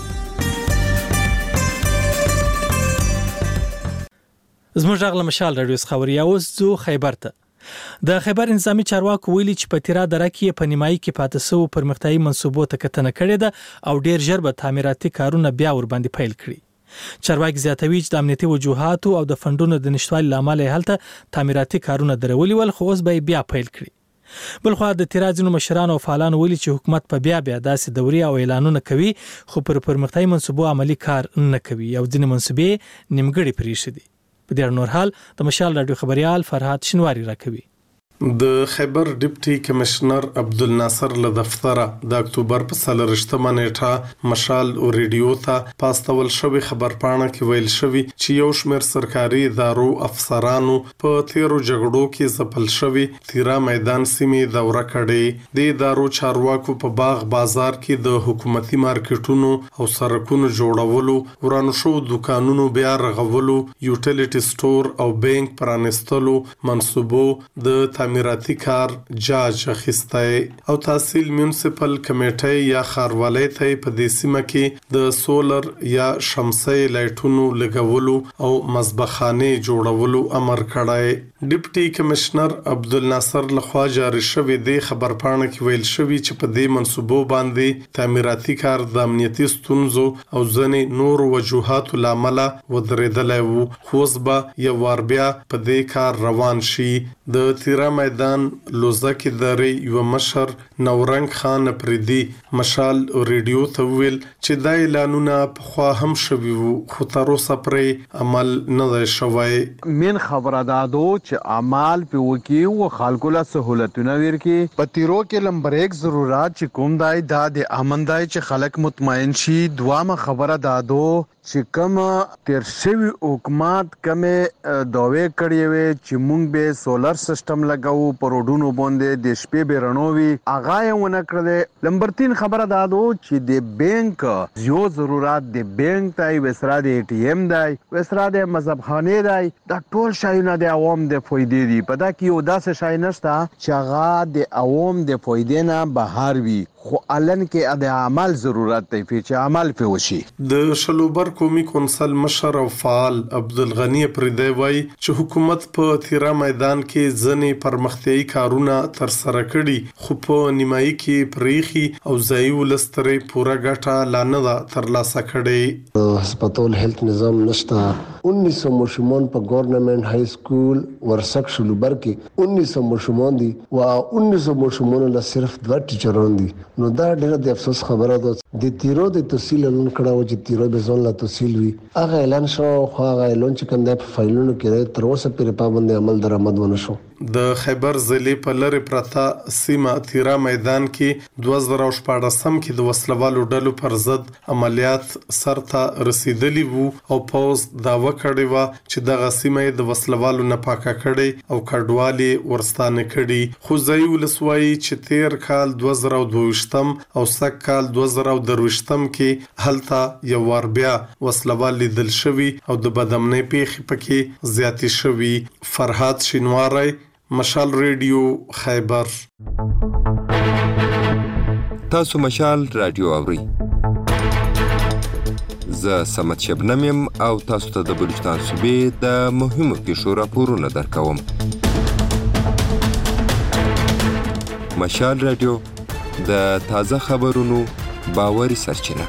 زموږ غل مشال رادیو خبري اوس زو خیبر ته. د خیبر نظامی چارواکو ویلي چې په تیرا دره کې په نیمایي کې پاتې سو پرمختیايي منصوبو ته کتنه کړې ده او ډیر ژر به تعمیراتي کارونه بیا ور باندې پیل کړي. چارواکي زیاتوي چې د امنیتي وجوهاتو او د فندونو د نشټوالي لامل هلته تعمیراتي کارونه درولي ول، خو اوس به بیا پیل کړي. بلخو د تیرا ځینو مشرانو او فعالانو ویلي چې حکومت په بیا بیا داسې دوري او اعلانونه کوي خو پر پرمختیايي منصوبو عملی کار نه کوي او ځینې منصوبې نیمګړې پریښي دي. په دې نور حال د مشال رادیو خبريال فرهاد شنواری راکوي. د خیبر ډیپټي کمشنر عبدالناصر له دفتره د اکتوبر په څلورشتمه نیټه مشال او ریډیو ته پاستول شوی خبرپاڼه کې ویل شوی چې یو شمېر سرکاري ادارو افسرانو په تیرو جګړو کې ځپل شوی تیرا میدان سیمې دوره کړې. د ادارو چارواکو په باغ بازار کې د حکومتي مارکیټونو او سرکونو جوړولو، ورانو شو دکانونو بیا رغولو، یوټیلیټي سټور او بانک پرانستلو منصوبو د تعمیراتي کار جاج اخیستی او تحصیل میونسپل کمیټي یا خاروالۍ ته په دې سیمه کې د سولر یا شمسي لایټونو لګولو او مذبخانه جوړولو امر کړی. ډیپټي کمشنر عبدالناصر لخوا جاری شوی د خبرپاڼه کې ویل شوی چې په دې منصوبو باندې تعمیراتي کار د امنیتي ستونزو او ځنې نور وجوهاتو لامل ودرېدلی وو، خو اوس به یو وار بیا په دې کار روان شي. د تیرا میدان لوزکی درې یو مشر نورنګ خان پردي مشال ریډیو ته ویل چې دا اعلانونه په خوا هم شوي وو خو تر اوسه پرې عمل نه دی شوی. مین خبره دا ده چې عمل په وکی او خلکو له سہولتونه ورکي. په تیرو کې لمبر یک ضرورت چې کوم دی دا د امن دی چې خلک مطمئن شي. دوامه خبره دا ده چې کوم تیر شوی حکومت کومه داوی کړی وي چې مونږ به سولر سیستم لګاو پر روډونو باندې د شپې بیرنووي اغه یې ونه کړل. نمبر تین خبره دا ده چې د بانک یو ضرورت د بانک ته وسره د ای ټی ایم دی وسره د مذهبخانه دی دا ټول شایونه د عوام د فائدې دي. په دا کې یو داسې شای نشته چې هغه د عوام د فائدې نه بهر وي، خو الان کې د عمل ضرورت دی چې عمل په وشي. د شلوبر قومي کونسل مشر او فعال عبدالغنی پردی وای چې حکومت په تیرا میدان کې ځنې پرمختیايي کارونه تر سره کړي خو په نیمایي کې پریخي او ځای ولسترې پورا ګټه لانه ترلاسه کړي. هسپتال هیلث نظام نشته. انیس سو مشمون په گورنمنت های سکول ورسک شلوبر کې انیس سو مشمون دي او انیس سو مشمون له صرف دوه ټیچران دي. نو دا ډیره د افسوس خبره ده. د تیرو د تحصیل اعلان کړه چې تیرو به ځون لا تحصیل وي هغه اعلان شو خو هغه اعلان چې کوم د فایلونو کې تر اوسه پرې پابند عمل درآمد ونه شو. د خیبر ضلع په لری پرتا سیمه تیرا میدان کې دوه زره شپږم کې د وسلوالو ډلو پر ضد عملیات سرته رسیدلی وو او پوز داوا کړی و چې د غسیمه د وسلوالو نه پاکه کړي او کډوالي ورستانه کړي. خو ځای ولسوي چې تیر کال دوه زره دوه او سک کال دوه زره درويشتم کې هلته یو ور بیا وسلوال لیدل شوی او د بدامنۍ پیښې پکې زیاتی شوی. فرهاد شینواری مشال ریډیو خیبر. تاسو مشال رادیو اورئ. زه سمت شبنم یم او تاسو ته د بلوچستان صوبې د مهمو پیښو راپورونه درکوم. مشال رادیو د تازه خبرونو باوري سرچینه.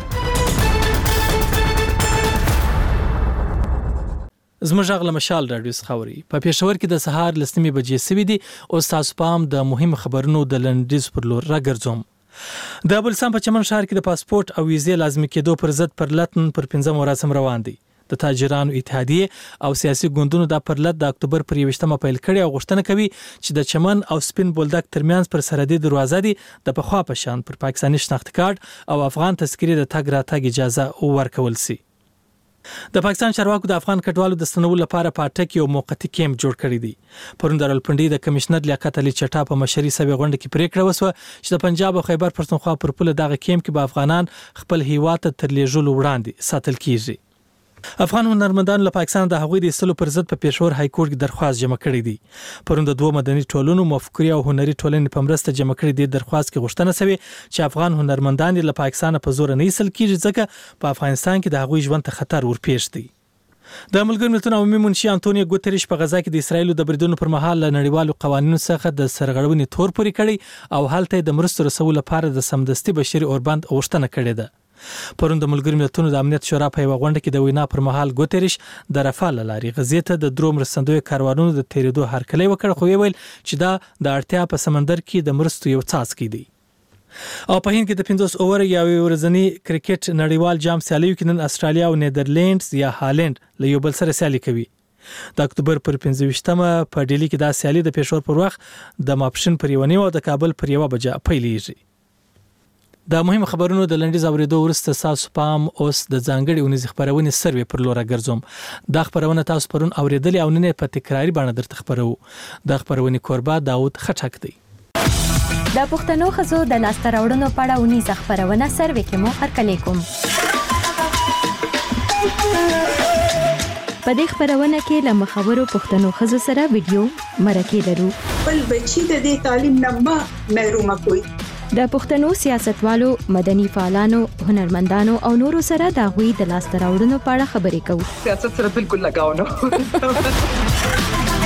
زموږ غل مشال رادیو خبري په پېښور کې د سهار لسنیمه بجې سوي دي او تاسو پام د مهم خبرونو د لنډیز پر لور راګرځوم. د بلسان په چمن شهر کې د پاسپورت او ویزې لازمي کېدو پر ضد پر لټن پر پنځم ورځم روان دي. د تاجرانو اتحادیه او سیاسي ګوندونو د پرلط د اکتوبر پر یوشتمه پیل کړي او غوښتنه کوي چې د چمن او سپین بولدک ترمنځ پر سرحدي دروازه دي د پخوا په شان پر پاکستاني شناخت کارت او افغان تذکرې د تګ راتګ اجازه ورکول شي. د پاکستان چارواکو د افغان کډوالو د ستنولو لپاره په اټک یو موقتی کیمپ جوړ کړی دی. پرون د راولپنډي د کمشنر لیاقت علي چټا په مشرۍ سوي غونډه کې پریکړه وسوه چې د پنجاب او خیبر پښتونخوا پر پوله دغه کیمپ کې به افغانان خپل هیواد ته تر لیږلو وړاندې ساتل کیږي. افغان هنرمندانو له پاکستان د هغوی د ایستلو پر ضد په پېښور های کورټ کې درخواست جمع کړی دی. پرون د دوه مدني ټولنو مفکوري او هنري ټولنې په مرسته جمع کړی دی درخواست کې غوښتنه شوې چې افغان هنرمندان له پاکستان په زور نه ایستل کیږي ځکه په افغانستان کې د هغوی ژوند ته خطر ورپېښ دی. د ملګرو ملتونو عمومي منشي انټونیو ګوتریش په غزا کې د اسرایلو د بریدونو پر مهال له نړیوالو قوانینو څخه د سرغړونې تور پورې کړی او هلته د مرستو رسولو لپاره د سمدستي بشري اوربند غوښتنه کړې ده. پرون د ملګرو ملتونو د امنیت شورا په یوه غونډه کې د وینا پر مهال ګوتریش د رافال لارې غزې ته د درو مرستندوی کاروانونو د تیریدو هرکلی وکړ خو ویل چې دا د اړتیا په سمندر کې د مرستو یو څاڅکی دی. او په هند کې د پنځوس اوور یا ورځنی کرکټ نړیوال جام سیالیو کې نن استرالیا او نیدرلینډز یا هالند له یو بل سره سیالي کوي. د اکتوبر پر پنځه ویشتمه په ډیلی کې دا سیالي د پېښور پر وخت د ماپښین پر یو نیمه او د کابل پر یوه بجه پیلیږي. د مهم خبرونو د لنډیز اوریدو وروسته تاسو پام اوس د ځانګړي اونیزې خبرونې سروي پر لور ګرځوم. دا خبرونه تاسو پرون اوریدلې او نن په تکراری باندې درته خبرو. د خبرونې کوربه داوود خټک دی. د پښتنو خزو د لاسته راوړنو په اړه اونیزه خبرونه سروي کې مو هرکلی کوم. په دې خبرونه کې له مخورو پښتنو خزو سره ویډیو مرکه لرو. بل بچی د دې تعلیم نه ما محروم کوي. د پښتنو سیاستوالو، مدني فعالانو، هنرمندانو او نورو سره د غوي د لاسته راوړنو په اړه خبرې کوو. سیاست سره بالکل لگاو نه.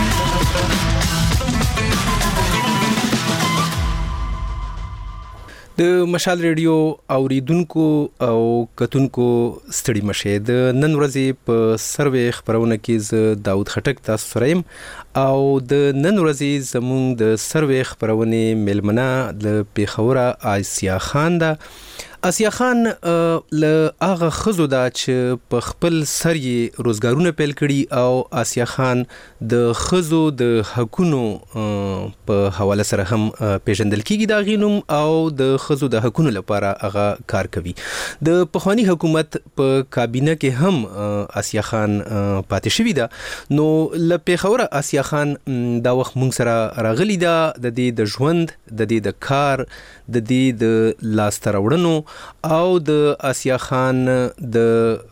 د مشال ریډیو اوریدونکو او کتونکو ستړي مشه د نن ورځې په سروي خبرونه کې ز داوود خټک تاسو سره يم او د نن ورځې زموږ د سروي خبرونه ملمنه د پیښور آسیا خان دا آسیا خان له هغه خزو دا چې په خپل سر یې روزګارونه پیل کړي او آسیا خان د خزو د حقونو په حواله سره هم پیژندل کیږي دا غینوم او د خزو د حقونو لپاره هغه کار کوي. د پخوانی حکومت په کابینه کې هم آسیا خان پاتې شوی دا نو له پیښور آسیا خان دا وخت مونږ سره راغلی دا د دې د ژوند د دې د کار د دې د لاسته راوړنو او د آسیا خان د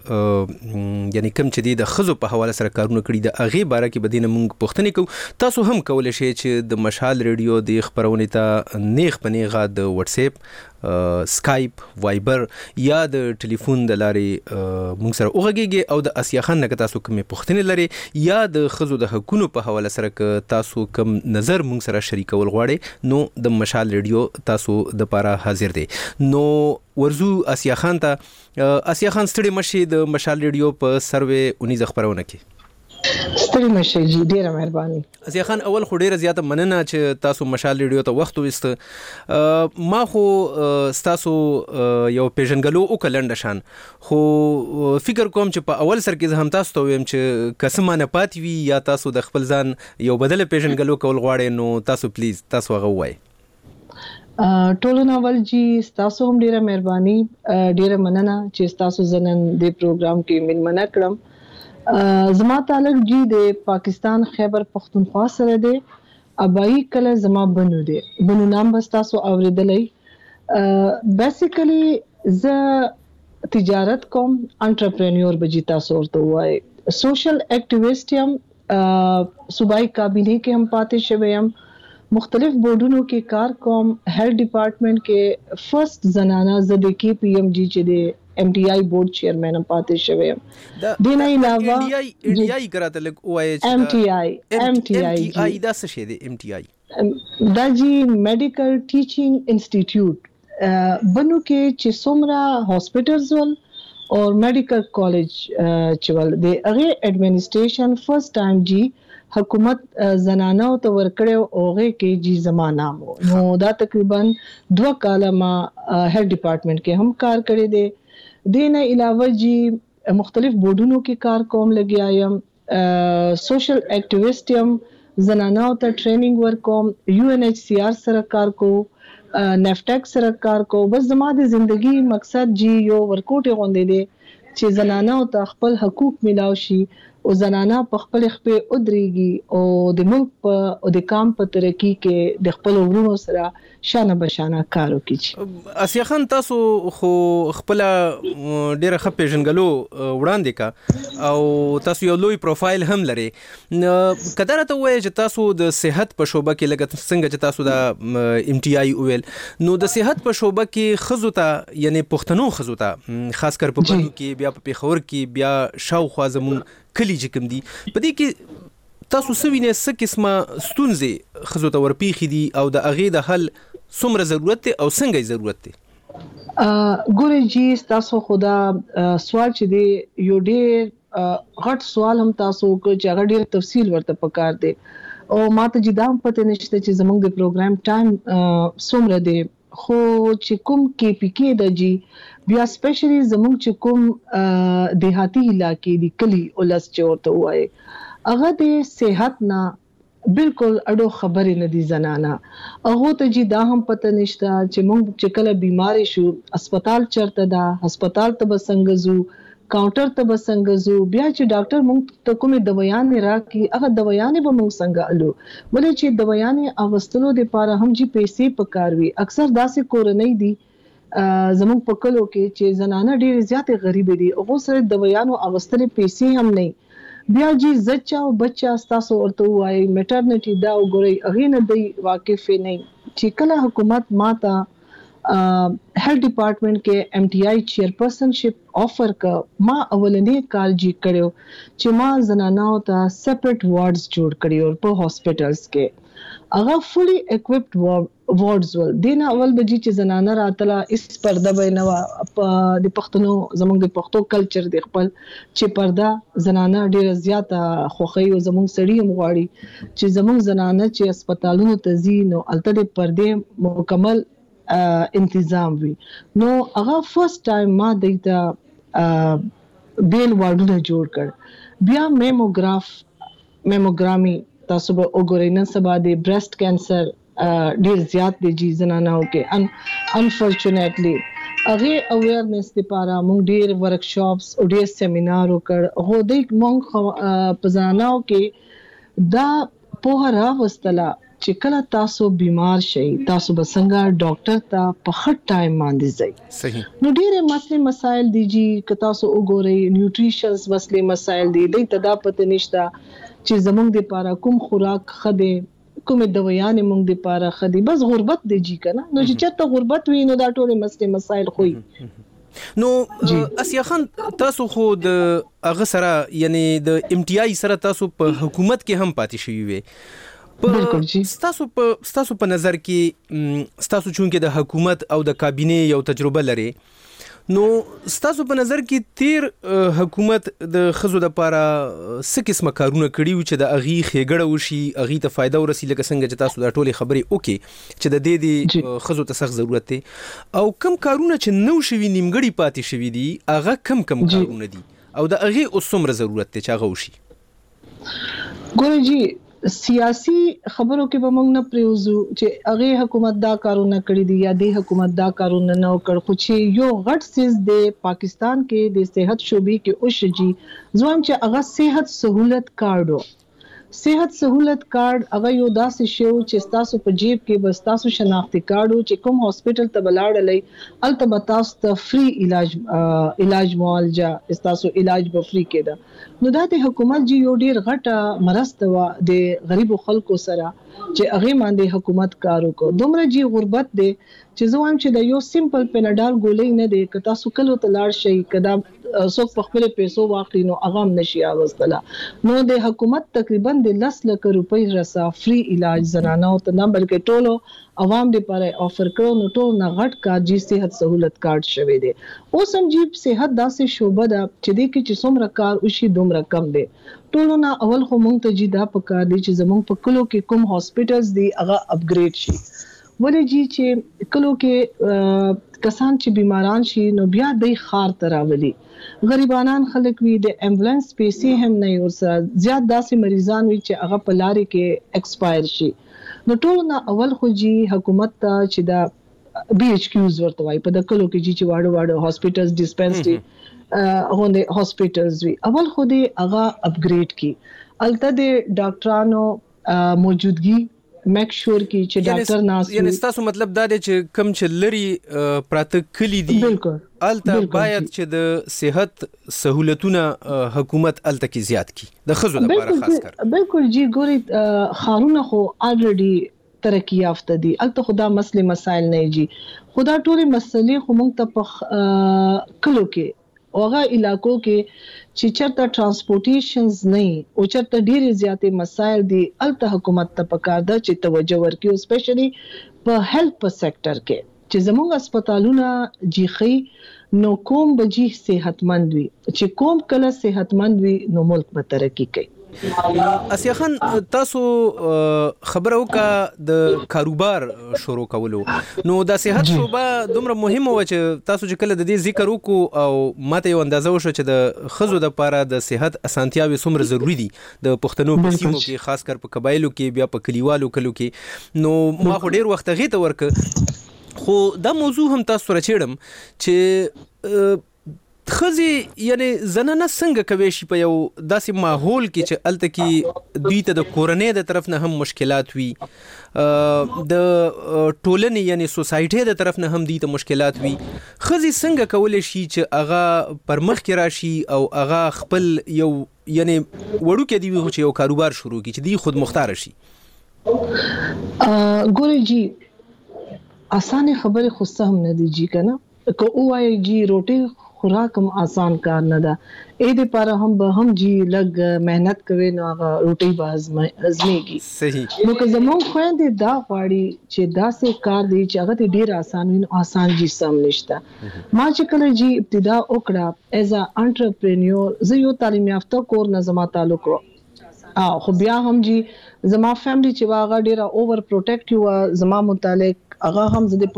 یعنی کوم چې د خزو په حواله سره کارونه کړي د اغه باره کې بدینه مونږ پوښتنه کوو. تاسو هم کولای شئ چې د مشال ریډیو د خبرونه ته نیغ پنیغه د واتس اپ سکایپ وایبر یا د ټلیفون د لارې مونږ سره اوغږیږي او د آسیا خان نه تاسو کومه پوښتنه لري یا د خزو د حقونو په حواله سره ک تاسو کوم نظر مونږ سره شریکول غواړئ نو د مشال ریډیو تاسو د پاره حاضر دی. نو ورزو آسیا خان ته آسیا خان ستړي مشي د مشال ریډیو په سروي اونیزه خبرونه کې ستړي مشه جی ډیره مهرباني. آسیا خان اول خو ډیره زیاته مننه چې تاسو مشال ریډیو ته وخت وست. ما خو تاسو یو پیژنګلو او کلند شان خو فکر کوم چې په اول سر کې هم تاسو ته ویم چې قسمه نه پات وی یا تاسو د خپل ځان یو بدل پیژنګلو کول غواړئ نو تاسو پلیز تاسو هغه وایي. ټولو ناول جی تاسو هم ډیره مهرباني ډیره مننه چې تاسو زنن د پروګرام کې ملمنه کړم. زما تعلق جی د پاکستان خیبر پختونخوا سره دی. ابای کله زما بنو دی بنو نام بس تاسو اوریدلې. بیسیکلی ز تجارت کوم انټرپرینور بجی تاسو ورته وای. سوشل اکټیویسټ یم صوبائی کابینه کې هم پاتې شوم یم. مختلف بورډونو کې کار کوم. هیلث ډپارټمنٹ کې فرست زنانه زده کې پی ایم جی چې دی ایم ټی آئی بورډ چیئرمین هم پاتې شوی یم. د نه علاوه ایم ټی آئی کراته لګ وای ایم ټی آئی ایم ټی آئی دا څه شی دی ایم ټی آئی دا جی میډیکل ټیچینګ انسټیټیوټ بنو کې چې څومره هاسپټلز ول او میډیکل کالج چې ول د هغه ایڈمنسټریشن فرست ټایم جی حکومت زنانه او ته ورکړو اوغه کې جی زمانہ مو نو دا تقریبا دوه کاله ما هیلث ډپارټمنٹ کې هم کار کړی دی. دینه علاوه جی مختلف بورډونو کې کار کوم لګیا یم سوشل اکټیویسټ یم زنانو ته ټریننګ ورکوم یو ان ایچ سی آر سره کار کوم نفټک سره کار کوم بس زما د ژوندۍ مقصد جی یو ورکوټ غونډې دي چې زنانو ته خپل حقوق ملاو شي او زنانه په خپل خپل ودرېږي او د ملک په او د کام په ترقی کې د خپل ورونو سره شانه بشانه کار وکړي. اسیا خان تاسو خو خپل ډیره ښه پیژنګلو وړاندې کا او تاسو یو لوی پروفایل هم لري. کله راته وایي چې تاسو د صحت په شوبه کې لګت څنګه چې تاسو د ام ټي آی ویل نو د صحت په شوبه کې خزو ته یعنی پښتنو خزو ته خاص کر په بلو کې بیا په پیښور کې بیا شاوخوا زمون کلی چې کوم دي په دې کې تاسو سوینه څه قسمه ستونزې خزو ته ورپیخي دي او د اغې د حل څومره ضرورت دی او څنګه ضرورت دی؟ ګورې جی تاسو خدا سوال چې دی یو ډېر غټ سوال هم تاسو کو چې هغه ډېر تفصیل ورته پکار دی او ماته جدام پته نشته چې زموږ د پروګرام ټایم څومره دی خو چې کوم کې پی کې د جی بیا سپیشلی زموږ چې کوم دیهاتی علاقې دی کلی ولس چې ورته وایي هغه د صحت نه بالکل اډو خبرې نه دي زنانه هغه ته جی دا هم پته نشته چې موږ چې کله بیمار شو هسپتال چرته دا هسپتال ته بسنګ زو کاونټر ته بسنګ زو بیا چې ډاکټر موږ ته کومه دوايان راکې هغه دوايان به موږ څنګه الو ولې چې دوايان اوستلو د پاره هم جی پیسې پکاروي اکثر داسې کورنۍ دي زموږ په کلو کې چې زنانه ډېر زیاتې غریب دي هغه سره دوايان او اوستلې پیسې هم نه بیا جی زچا او بچا تاسو ورته وایي میټرنټي دا وګورئ هغه نه دی واقف نه چې کله حکومت ماته هیلث ډپارټمنټ کې ایم ټي آی چیرپرسن شپ افر کا ما اولنې کار جی کړو چې ما زنانو ته سیپریټ وارډز جوړ کړیو په هاسپټلز کې هغه فولي اکوپډ وارډز ول دینه اول بجې چې زنانه راتله اس پرده بینوا د پښتنو زموږ د پښتو کلچر د خپل چې پرده زنانه ډیره زیاته خوخي او زموږ سړی هم غواړي چې زموږ زنانه چې هسپتالونو ته ځي نو الته د پرده مکمل انتظام وي نو هغه فرست ټایم ما دیتا بیل وارډونه جوړ کړ بیا میموګراف میموګرامي تاسو به وګورئ نن سبا د برست کینسر ډیر زیات دی جی زنانو کې ان انفورچونټلی هغه اویرنس لپاره موږ ډیر ورکشاپس او ډیر سیمینار وکړ هغه د موږ په زنانو کې دا په هر وستلا چې کله تاسو بیمار شئ تاسو به څنګه ډاکټر ته په خټ ټایم باندې ځئ صحیح نو ډیره مسلې مسائل دي جی که تاسو وګورئ نیوټریشنز مسلې مسائل دي د تدا پته نشته چې زمونږ د لپاره کوم خوراک خدي کوم دوايان موږ د لپاره خدي بس غربت دی جی کنه نو چې چرته غربت وي نو دا ټول مسلې مسائل خوې نو اسیا خان تاسو خو د اغه سره یعنی د ام ټي آی سره تاسو په حکومت کې هم پاتې شوی وي په تاسو په تاسو په نظر کې تاسو چونکه د حکومت او د کابینه یو تجربه لري نو تاسو په نظر کې تیر حکومت د خزو د لپاره څه قسمه کارونه کړي چې د اغي خېګړه وشي اغي ته فائدہ ورسي لکه څنګه چې تاسو د ټولي خبرې وکي چې د دې دي خزو ته سخت ضرورت دی او کم کارونه چې نو شوي نیمګړي پاتې شوي دي هغه کم کم کارونه دي او د اغي اوسمره ضرورت دی چې هغه وشي ګورئ جی سیاسي خبرو کې به موږ نه پریوزو چې هغه حکومت دا کارونه کړی دي یا د حکومت دا کارونه نه وکړ خو چې یو غټ سیس د پاکستان کې د صحت شوبې کې اوشجی ځوان چې هغه صحت سہولت کارډو صحت سہولت کارت هغه یو داسې شی چې تاسو په جیب کې بس تاسو شناختی کارت چې کوم هاسپټل ته بلاړلې الته به تاسو ته فری علاج علاج معالجه تاسو علاج به فری کېده نو دا د حکومت جی یو ډیر غټه مرسته و د غریبو خلکو سره چې هغه باندې حکومت کار وکړو دومره جی غربت دی چې زوام چې د یو سیمپل پیناډال ګولې نه دی که تاسو کله ته لاړ شئ کدا څوک په خپل پیسو واخلي نو هغه هم نشي اغوستله نو د حکومت تقریبا د لس لک روپۍ رسا فری علاج زنانو ته نه بلکې ټولو عوام لپاره افر کړو نو ټول نه غټ کار جی صحت سہولت کارت شوی دی اوس هم جی صحت داسې شوبه ده چې د کې چې څومره کار وشي دومره کم دی ټولو نه اول خو مونږ ته جی دا پکار دی چې زمونږ په کلو کې کوم هاسپټلز دی هغه اپګریډ شي ولې جی چې کلو کې کسان چې بیماران شي نو بیا د خار تراولي غریبانان خلک وي د امبولانس پیسې هم نه ور سره زیات داسې مریضان وي چې هغه په لارې کې ایکسپایر شي نو ټول نه اول خو جی حکومت ته چې دا بي ایچ کیوز ورته وای په د کلو کې جی چې واړو واړو هاسپټلز ډیسپنسري هغه هاسپټلز وي اول خو دې هغه اپګریډ کی الته د ډاکټرانو موجودګي میک شور کی چې ډاکټر ناس یعنی تاسو مطلب دا دی چې کم چې لري پراته کلی دي بالکل الته باید چې د صحت سہولتونه حکومت الته کې زیات کی د خزو لپاره خاص کر بالکل جی ګوري خارونه خو الریډي ترقی یافته دي الته خدا مسلې مسائل نه جی خدا ټولې مسلې خو موږ ته په کلو کې اوغه علاقو کې چې چرته ترانسپورټیشنز نه او چرته ډېر زیاتې مسایل دي الته حکومت ته پکار ده چې توجه ورکړي سپیشلی په هیلث په سېکټر کې چې زموږ هسپتالونه جیخي نو کوم بجی صحتمند وي چې کوم کله صحتمند وي نو ملک به ترقی کوي اسیا خان تاسو خبرو کا د کاروبار شروع کولو نو د صحت شوبه دومره مهمه و چې تاسو چې کله د دې ذکر وکړو او ماته یو اندازه وشو چې د خزو د لپاره د صحت اسانتیاوي څومره ضروری دي د پښتنو په سیمو کې خاص کر په قبایلو کې بیا په کلیوالو کلو کې نو ما خو ډیر وخت غیته ورک خو دا موضوع هم تاسو سره چیرم چې خزي یعنی زنانه څنګه کوي شي په یو داسې ماحول کې چې الته کې دوی ته د کورنۍ د طرف نه هم مشکلات وي د ټولنې یعنی سوسایټي د طرف نه هم دوی ته مشکلات وي خزي څنګه کولای شي چې هغه پر مخ کې راشي او هغه خپل یو یعنی وړو کې دی چې یو کاروبار شروع کړي چې دی خود مختار شي ګوري جی اسانه خبره خو سم نه دی جی کنه کو وای جی روټي خوراک هم آسان کار نه ده اې د پر هم به هم جی لګ مهنت کوي نو هغه روټي باز ازميږي صحیح نو که زموږ خويندې دا غواړي چې دا سه کار دی چې هغه ډیر آسان وي آسان جی سم نشته ما چې کله جی ابتدا وکړه ایز ا انټرپرینور زه یو تعلیم یافته کور نه زما تعلق او خو بیا هم جی زما فیملی چې واغه ډیره اوور پروټیکټیو زما متعلق هغه هم زده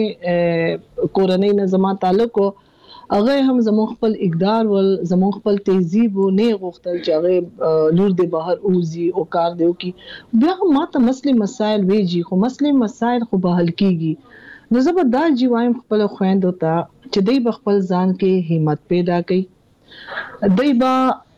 پښتنې کورنۍ نه زما تعلق هغه هم زموږ خپل اقدار ول زموږ خپل تهذیب او نه غوښتل چې هغه لور د بهر اوزي او کار دیو کی بیا ماته مسلې مسائل ویجی خو مسلې مسائل خو به حل کیږي نو زبر دا جیوایم خپل خويند وتا چې دوی خپل ځان کې همت پیدا کړي دوی با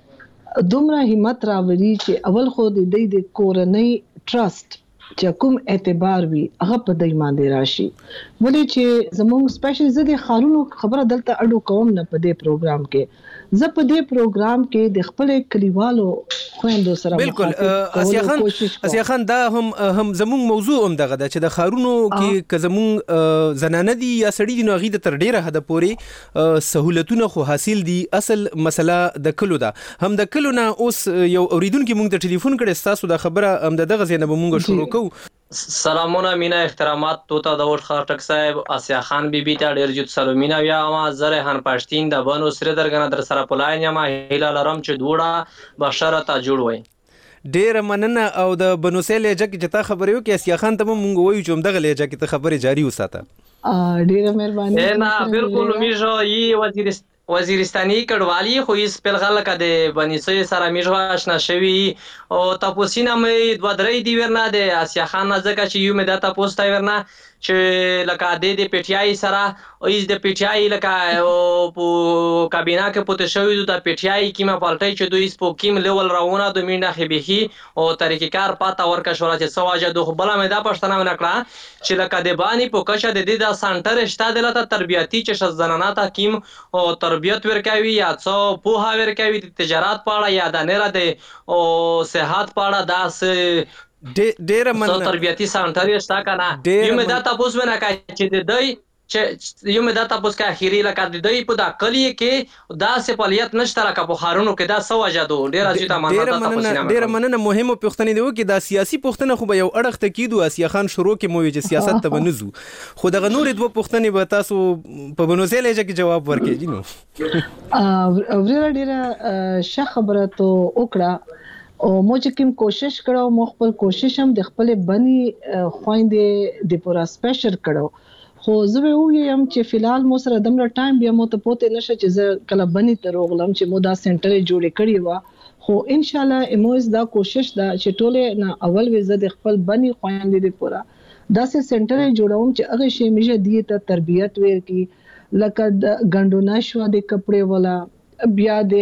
دومره همت راوړي چې اول خو د دوی د کورنۍ ټرست چې کوم اعتبار وي هغه په دای باندې راشي ولې چې زموږ سپیشل زده خارونو خبره دلته اډو کوم نه په دې پروګرام کې زه په دې پروګرام کې د خپل کلیوالو خويندو سره بالکل اسیا خان اسیا خان دا هم هم زموږ موضوع هم دغه چې د خارونو کې که زموږ زنانه دي یا سړي دي نو غي د تر ډیره حد پورې سہولتونه خو حاصل دي اصل مسله د کلو ده هم د کلو نه اوس یو اوریدونکو موږ ته ټلیفون کړي تاسو د خبره هم دغه زینب موږ شروع کوو سلامونه مینا احترامات توتا د ور خاطک صاحب اسیا خان بی بی ته ډیر جوړ سلامونه بیا ما زره هن پښتين د بنو سره درګنه در سره پلاین ما هیله لرم چې دوړه بشرته جوړ وای ډیر مننه او د بنو سره لهجه کې ته خبرې وکي اسیا خان ته مونږ وایو چې دغه لهجه کې ته خبرې جاری وساته ډیر مهرباني نه بالکل میجو ای وزیر وزیرستانی کډوالی خو یې سپل غلکه د بنیسي سره میژوا آشنا شوی او تاسو نه مې دوه درې دی ورنه د اسیا خان ځکه چې یو مې د تاسو ته ورنه چې لکه د دې پټیای سره او از د پټیای لکه او په کابینه کې پته شوی د پټیای کیمه پالټای چې دوی سپوکیم لیول راونه د مینه خبيخي او طریقې پاتا ورکه شورا چې سواجه د بل مې دا پښتنه ونکړه چې لکه د بانی په کشه د دې د سنټر شته دلته تربیتی چې زنانه حکیم او تربیت ورکوي یا څو پوها ورکوي د تجارت پاړه یا د نره د او صحت پاړه داس ډېر مننه تربیتی سنټر شته کنه یو مې دا تاسو ونه کوي چې د دوی چې یو مې دا تاسو کا اخیری لکه د دوی په دا کلی کې دا سپالیت نشته لکه بخارونو کې دا سواجه دو ډېر اجازه مانه تاسو نه ډېر مننه مهمه پښتنې دی کې دا سیاسي پښتنه خو به یو اړخ ته کیدو اسیا خان شروع کې مو چې سیاست ته بنزو خو دغه نور دوه پښتنې به تاسو په بنوزیل کې جواب ورکړي جنو ا ورته ډېر ښه خبره ته وکړه او مو چې کوم کوشش کړو مو خپل کوشش هم د خپل بني خويندې د پورا سپیشل کړو خو زه ویم چې فلحال مو سره دمر ټایم بیا مو ته پوتې نشه چې زه کله بني ته روغلم چې مو دا سنټر جوړ کړی و خو ان شاء الله ایموز دا کوشش دا چې ټوله نه اول وزه د خپل بني خويندې د پورا دا سه سنټر جوړوم چې هغه شی میشه دی ته تربیت ور کی لکه د غندونه شو د کپڑے ولا بیا د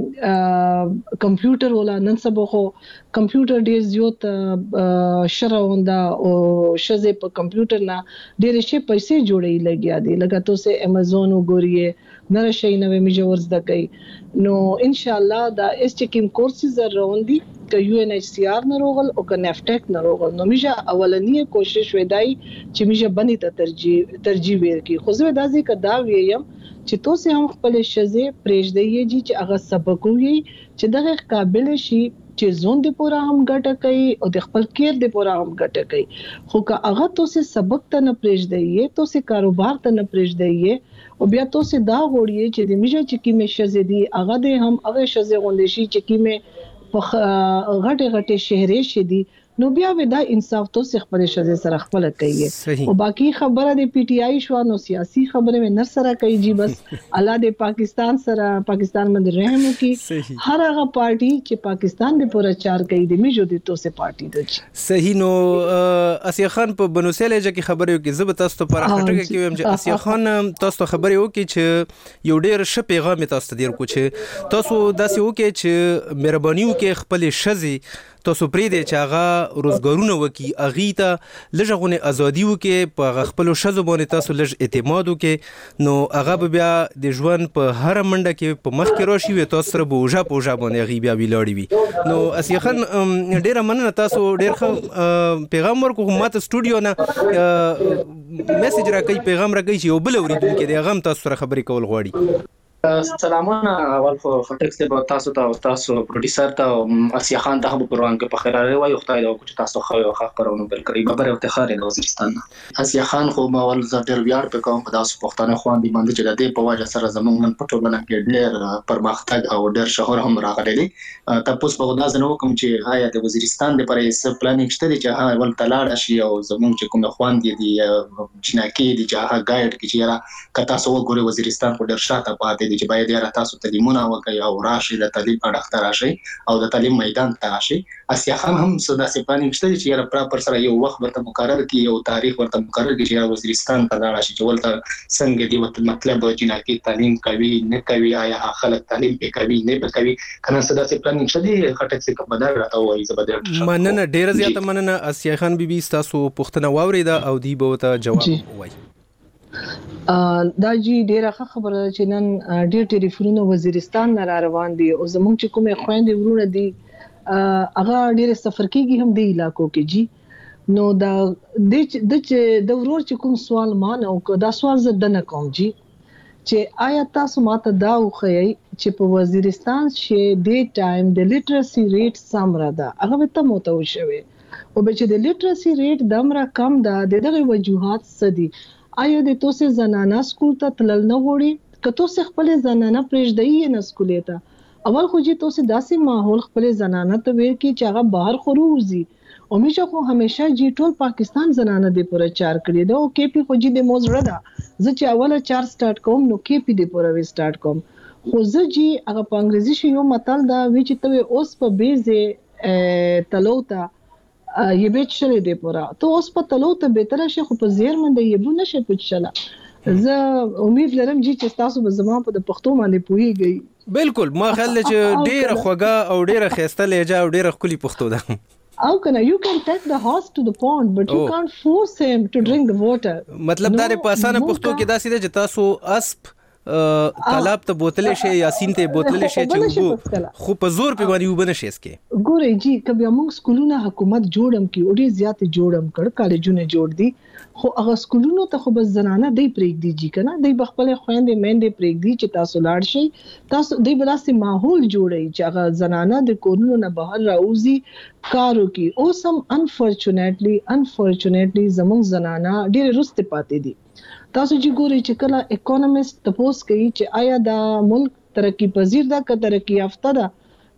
کمپیوټر ولا نن سبا خو کمپیوټر ډیر زیات شروندا او شزه په کمپیوټر نه ډیر شي پیسې جوړې لګیا دي لکه تاسو امازون وګورئ نره شي نوې میجه ورزده کوي نو ان شاء الله دا اس چې کوم کورسز روندي ک یو ان ایچ سی آر نه روغل او ک نفټیک نه روغل نو میجه اولنی کوشش ودای چې میجه بنی ته ترجیح ترجیح ورکړي خو زه دا ځکه دا ویم چې تاسو هم خپل شزه پرېږدئ چې هغه سبق وي چې دغه قابل شي چې زون د پورا هم ګټه کوي او د خپل کیر د پورا هم ګټه کوي خو که هغه تاسو سبق ته نه پرېږدئ تاسو کاروبار ته نه پرېږدئ او بیا تاسو دا غوړی چې د میجه چې کیمه شزه دي هغه د هم هغه شزه غونډې شي چې کیمه په غټه غټه شهري شي دي نو بیا ودا انصاف تو سره خپل شزه سره خپل کوي او باقی خبره د پی ټی آی شو نو سیاسي خبره مې نر سره کوي جی بس الله د پاکستان سره پاکستان باندې رحم وکي هر هغه پارټي چې پاکستان د پرچار کوي د میجو د توسه پارټي د صحیح نو اسیا خان په بنوسیله چې خبره وکي زب تاسو ته پر خټه کې ویم چې اسیا خان تاسو خبره وکي چې یو ډیر ش پیغام تاسو ته ډیر کو چې تاسو داسې وکي چې مهرباني وکي خپل شزي تاسو پرې دی چې هغه روزګارونه وکي اغي ته لږغونه ازادي وکي په خپل شزو باندې تاسو لږ اعتماد وکي نو هغه بیا د ژوند په هر منډه کې په مخ کې راشي وي تاسو سره بوجا بوجا باندې اغي بیا ویلاړي وي نو اسیا خان ډیر مننه تاسو ډیر پیغام ورکو ماته سټوډیو نه میسج راکې پیغام راکې چې یو بل اوریدونکو دی هغه تاسو سره خبرې کول غواړي سلامونه اول خو خټک ته تاسو ته تاسو پروډوسر ته اسیا خان ته په پروان کې په خیراره وایو خدای دا چې تاسو خو یو خاص کارونه بل کوي به بر افتخار د وزیرستان اسیا خان خو ما ول زړه ویاړ په کوم په تاسو پښتانه خوان دي باندې چې د دې په وجه سره زمونږ نن په ټولنه کې ډېر پرمختګ او ډېر شهرت هم راغلی دي تاسو په غوډا زنه کوم چې آیا د وزیرستان د پرې سب پلانینګ شته چې ها ول تلاړ شي او زمونږ چې کوم خوان دي دي جناکي دي چې ها ګایډ کې چې را کتا سو ګوري وزیرستان په ډېر شاته پاتې دي چې باید یاره تاسو تعلیمونه وکړئ او راشي د تعلیم اړخ ته راشي او د تعلیم میدان ته راشي اسیا خان هم صدا سپانی مشته چې یاره پراپر سره یو وخت ورته مقرر کی یو تاریخ ورته مقرر کی چې وزیرستان ته راشي چې ولته څنګه دی وت مطلب جناکی تعلیم کوي نه کوي آیا خلک تعلیم به کوي نه کوي کنه صدا سپانی مشته دی خټک څخه بدل راته وایي زبردست مننه ډیر زیاته مننه اسیا خان بیبي تاسو پښتنه واوریدا او دی به ته جواب وایي دا جی ډیره خبره چې نن ډیر ټلیفونونه وزیرستان نه روان دي او زموږ چې کومه خويندې ورونه دي هغه ډیره سفر کیږي هم دی علاقو کې جی نو دا د د ورور چې کوم سوال مان او دا سوال زه نه کوم جی چې آیا تاسو ماته دا وخی چې په وزیرستان شې د ټایم د لیټرسي ریټ سمره ده هغه ته متوجه او به چې د لیټرسي ریټ دمره کم ده دغه وجوهات سدي آیا د توسه زنانه سکول ته تلل نه وړي که توسه خپل زنانه پرېږدي نه سکول ته اول خو چې توسه داسې ماحول خپل زنانه ته ویر کی چې هغه بهر خروزي او میشه خو همیشه جی ټول پاکستان زنانه دی پوره چار کړی دا او کې پی خو جی د موزړه دا زه چې اوله چار سٹارټ کوم نو کې پی دی پوره وی سٹارټ کوم خو زه جی هغه په انګریزي شی یو متل دا وی چې ته اوس په بیزه تلوتا یې بیت شلې دی پورا ته اوس په تلو ته به تر شي خو په زیر منده یې بو نشه پچلا زه امید لرم چې تاسو به زما په پښتو باندې پوهیږئ بالکل ما خیال چې ډیره خوګه او ډیره خسته لهجه او ډیره خولي پښتو ده او کنه you can take the horse to the pond but you can't force him to drink the water مطلب دا په اسانه پښتو کې دا سیده چې تاسو اسب طلب ته بوتل شي یا سین ته بوتل شي چې خو په زور په باندې وبنه شي اسکه ګورې جی کبه موږ سکولونه حکومت جوړم کی او ډیر زیات جوړم کړ کالجونه جوړ دي خو هغه سکولونو ته خو بس زنانه دی پرېګ دی جی کنه دی بخپل خويندې مېندې پرېګ دی چې تاسو لاړ شي تاسو دی بلاسي ماحول جوړي چې هغه زنانه د کورونو نه بهر راوځي کارو کی او سم انفورچونټلی انفورچونټلی زموږ زنانه ډیر رسته پاتې دي تاسو چې ګورئ چې کله اکونومست تاسو کوي چې آیا دا ملک ترقی پذیر ده که ترقی یافته ده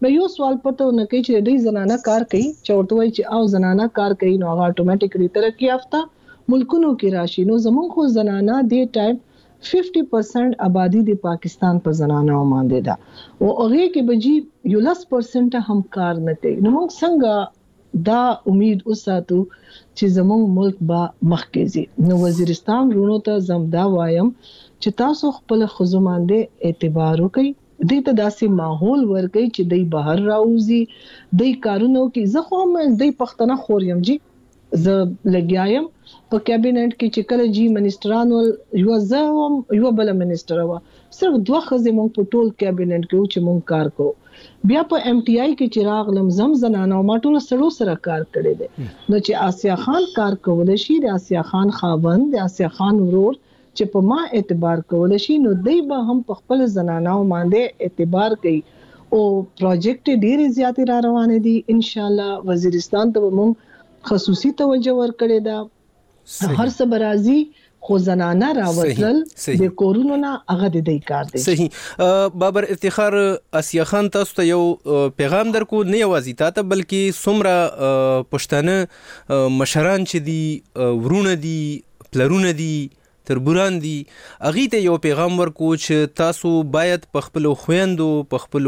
به یو سوال پته نه کوي چې د زنانه کار کوي چورته وي چې او زنانه کار کوي نو هغه اتوماتیکلی ترقی یافته ملکونو کې راشي. نو زمونږ خو زنانه د ټایم پچاس پرسنٹ آبادی د پاکستان په زنانه باندې ده او هغه کې بجی یو لس پرسنٹ هم کار نه کوي. نو موږ څنګه دا امید وساتو چې زموږ ملک با مخکې ځي. نو وزیرستان رونو ته زمدا وایم چې تاسو خپل خزو باندې اعتبار وکړئ، دې ته داسې ماحول ورکړئ چې دوی بهر راوځي، دوی کارونه کوي. زه خو هم دوی پښتنه خور یم جی، زه لګیایم په کابینټ کې چې کله جی منسټرانو یو ځم یو بل منسټر و صرف دوه خزې مونږ په ټول کابینټ کې چې مونږ کار کوو. بیا په ایم ټي آی کې چراغ لم زم زنانه ما ټول سړو سره کار کړی دی. نو چې آسیا خان کار کول شي، د آسیا خان خاوند، د آسیا خان ورور چې په ما اعتبار کول شي، نو دوی به هم په خپل زنانه باندې اعتبار کوي او پروجیکټ ډېر زیات را روان دي. ان شاء الله وزیرستان ته مونږ خصوصي توجه ورکړې ده. هر څه برازي خو زنانه راوتل د کورونو نه هغه د دې کار دی. صحیح. بابر افتخار آسیا خان تاسو ته یو پیغام درکو، نه یوازې تاسو بلکې څومره پښتانه مشران چې دي، ورونه دي، پلرونه دي، تربوران دي، اغه ته یو پیغام ورکو چې تاسو باید په خپل خويندو، په خپل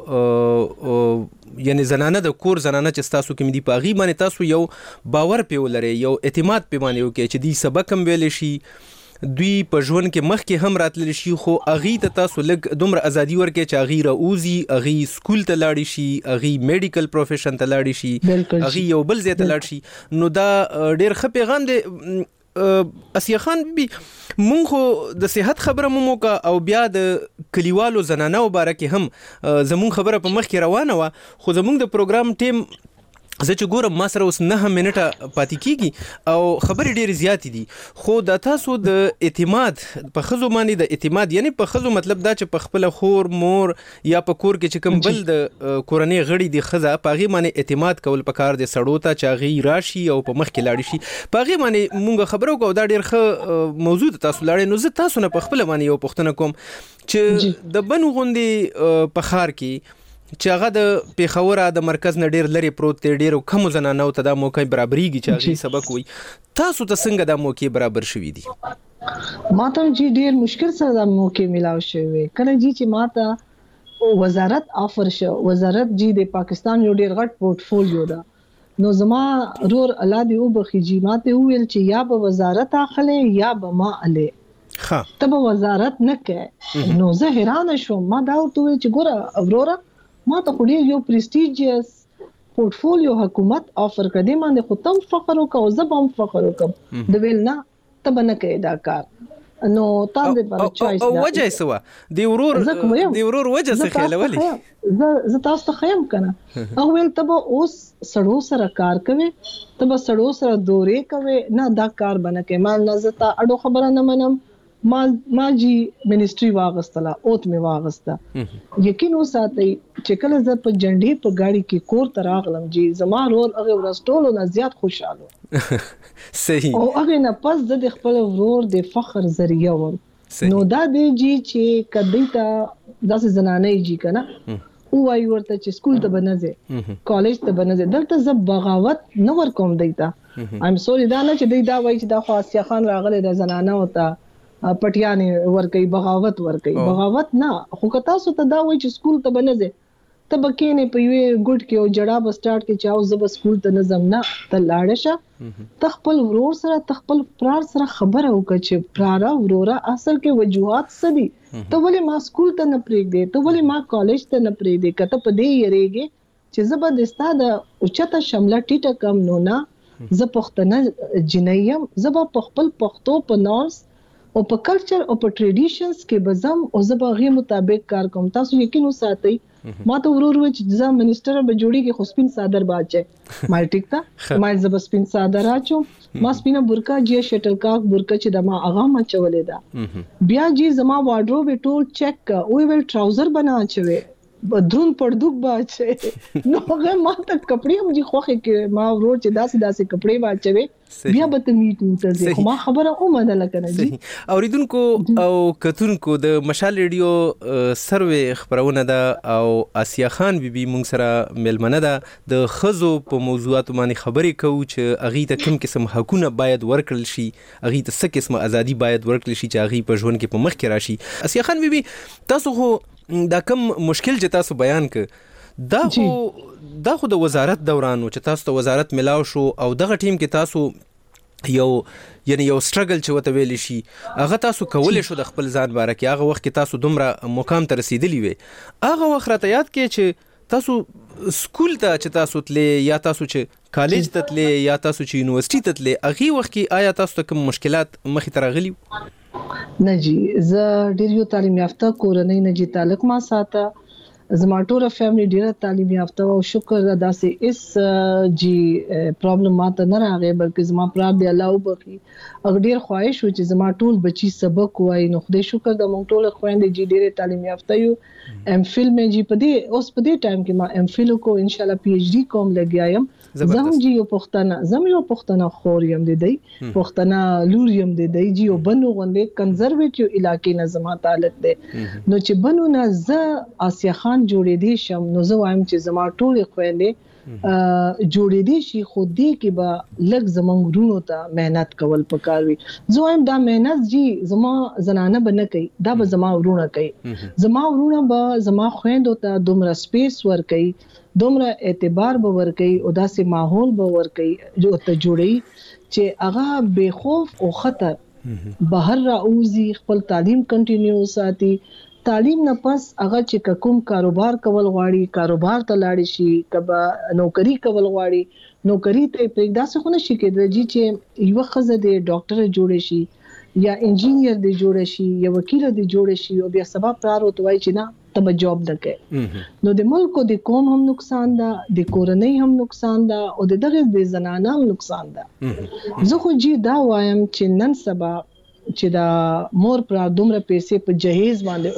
یعنی زنانه د کور زنانه چې تاسو کوم دي په غي باندې تاسو یو باور په ولري، یو اعتماد په باندې وکړي چې دی سبق هم ویل شي، دوی په ژوند کې مخ کې هم راتل شي، خو اغه ته تاسو لګ دومره ازادي ورکړي چې اغه راوزي، اغه سکول ته لاړ شي، اغه میډیکل پروفیشن ته لاړ شي، اغه یو بل ځای ته لاړ شي. نو دا ډېر ښه پیغام دی. آسیا خان بي مونږ خو د صحت خبره مو موکا او بیا د کلیوالو زنانه مبارکه هم زمون خبره په مخ کې روانه و، خو زمون د پروګرام ټیم زه چې ګورم ما سره اوس نه منټه پاتې کیږي او خبرې ډېرې زیاتې دي. خو د تاسو د اعتماد په خزو باندې د اعتماد یعنی په خزو مطلب دا چې په خپل خور مور یا په کور کې چې کوم بل د کورنۍ غړي دي خزه په غي باندې اعتماد کول پکار دي سړو ته چې غي راشي او په مخ کې لاړ شي. په غي باندې مونږ خبرو کو دا ډېر ښه موضوع تاسو لاړې. نو زه تاسو نه په خپل باندې یو پوښتنه کوم چې د بنو غوندي په خار کې چې هغه د پیښور د مرکز نه ډیر لري پروت دی، ډیر کم زنانه او ته د موقع برابرېږي چې هغه سبق وي، تاسو ته څنګه د موقع برابر شوي دي؟ ماته جی ډیر مشکل سره د موقع ملاو شوی کله جی چې ماته وزارت آفر شو. وزارت جی د پاکستان یو ډیر غټ پورټفولیو ده. نو زما رور الله دی او بخی جی ماته ویل چې یا به وزارت اخلي یا به ما علي ها ته به وزارت نه کې. نو زه حیران شوم، ما دا ورته ویل چې ګوره اورورا ما ته خو یو پریسټیجیس پورټفولیو حکومت آفر کړي، ما نه خو تم فخر وکاو زه هم فخر وکم. د ویل نه ته بنه کې دا کار. نو تاسو د پر چويس او وجه سوا دی ورور دی ورور وجه څه خلولي زه زه تاسو ته خیم کنه او ویل ته اوس سړو سره کار کوي، ته به سړو سره دورې کوي، نه دا کار بنه کې مال نه زتا اډو خبره نه منم. ما ما جی منسټري واغستله اوت می واغسته. یقین وساتئ چې کله زه په جنډې په گاڑی کې کور ته راغلم جی زما رول هغه ورستولو نه زیات خوشاله صحیح او هغه نه پس د خپل ورور د فخر ذریعہ ور. نو دا دی جی چې کدی ته داسې زنانه جی کنه او وايي ورته چې سکول ته بنځه، کالج ته بنځه، دلته ز بغاوت نه ور کوم دیتا. ایم سوري دا نه چې دی دا وایي چې دا خو آسیا خان راغله د زنانه وته پټیانه ور کوي، بغاوت ور کوي. بغاوت نه، خو که تاسو ته دا وایي چې سکول ته بنځه ته بکینه په یوه ګډ کې او جړه به سٹارټ کې چاو زب سکول ته نظم نه ته لاړ شه، تخپل ورور سره تخپل پرار سره خبره وکړه چې پرارا ورورا اصل کې وجوهات څه دي، ته ولې ما سکول ته نه پریږدې، ته ولې ما کالج ته نه پریږدې، کته په دې یریږي چې زبردستا د اوچته شمله ټیټه کم نو نه ز پښتنه جنیم، زب په خپل پښتو په نورس او په کلچر او په ټریډیشنز کې بزم او زبغه مطابق کار کوم. تاسو یقین وساتئ ما ته ورور و چې ځا منسٹر به جوړي کې خو سپین صادر باچه ما ټیک تا ما زب سپین صادر اچو ما سپینه برکا جی شټل کاک برکا چې د ما اغا ما چولې دا بیا جی زما وارډروب ټول چیک کا او ویل ټراوزر بنا چوي درون پردوک باچې نو هغه ما ته کپڑے هم جی خوخه کې ما ورور چې داسې داسې کپڑے باچوي بیا به ته میټینګ ته ځي خو ما خبره اومه نه لکنه جی اوریدونکو او کتونکو د مشال ریډیو سروي خبرونه ده او آسیا خان بیبي مونږ سره ملمنه ده د خزو په موضوعات باندې خبرې کوو چې اغي ته کوم قسم حقونه باید ورکړل شي اغي ته څه قسم ازادي باید ورکړل شي چې اغي په ژوند کې په مخ کې راشي آسیا خان بیبي تاسو خو دا کوم مشکل چې تاسو بیان ک دا خو دا خو د وزارت دورانو چې تاسو ته وزارت ملاو شو او دغه ټیم کې تاسو یو یعنی یو سټرګل چې وته ویل شي هغه تاسو کولای شو د خپل ځان باره کې هغه وخت کې تاسو دومره مقام ته رسیدلی وي هغه وخت راته یاد کې چې تاسو سکول ته چې تاسو تلې یا تاسو چې کالج ته تلې یا تاسو چې یونیورسيټي ته تلې هغه وخت کې آیا تاسو ته کوم مشکلات مخې ته راغلي نه جی زه ډیر یو تعلیم یافته کورنۍ نه جی تعلق ما ساته زما ټوله فیملی ډیره تعلیم یافته او شکر ادا سي اس جی پرابلم ماته نه راغی بلکې زما پلار دی الله وبخي اګ ډیر خواهش و چې زما ټول بچي سبق وای نو خدای شکر د مونږ ټول خويندې جی ډیره تعلیم یافته یو ام فل مې جی په دې اوس په دې ټایم کې ما ام فل کو ان شاء الله پی ایچ ڈی کوم لګیایم زم جی یو پښتنه زم یو پښتنه خوریم دی دی پښتنه لوریم دی دی جی او بنو غندې کنزرویټیو علاقې نه زما تعلق دی نو چې بنو نه ز آسیا خان جوړې دي شم نو زه وایم چې زما ټول خويندې جوړې دي شي خو دې کې به لږ زمونږ ورونو ته مهنت کول پکاروي زه وایم دا مهنت جی زما زنانه بنه کوي دا به زما ورونه کوي زما ورونه به زما خويندو ته دومره سپیس ور کوي دومره اعتبار به ور کوي او داسې ماحول به ور کوي جو ته جوړي چې هغه بے خوف او خطر بهر راوځي خپل تعلیم کنټینیو ساتي تعلیم نه پس هغه چې کوم کاروبار کول غواړي کاروبار ته لاړ شي کبا نوکری کول غواړي نوکری ته پرېږدا څه خو نه شي کېدای چې یو خزه د ډاکټر جوړ شي یا انجینیر دی جوړ شي یا وکیل دی جوړ شي او بیا سبب پرار وتوي چې نه تب جاب دکې نو د ملک او د قوم هم نقصان ده د کورنۍ هم نقصان ده او د دغه د زنانه هم نقصان ده زه خو جی دا وایم چې نن سبا چې دا مور پر دومره پیسې په جهیز باندې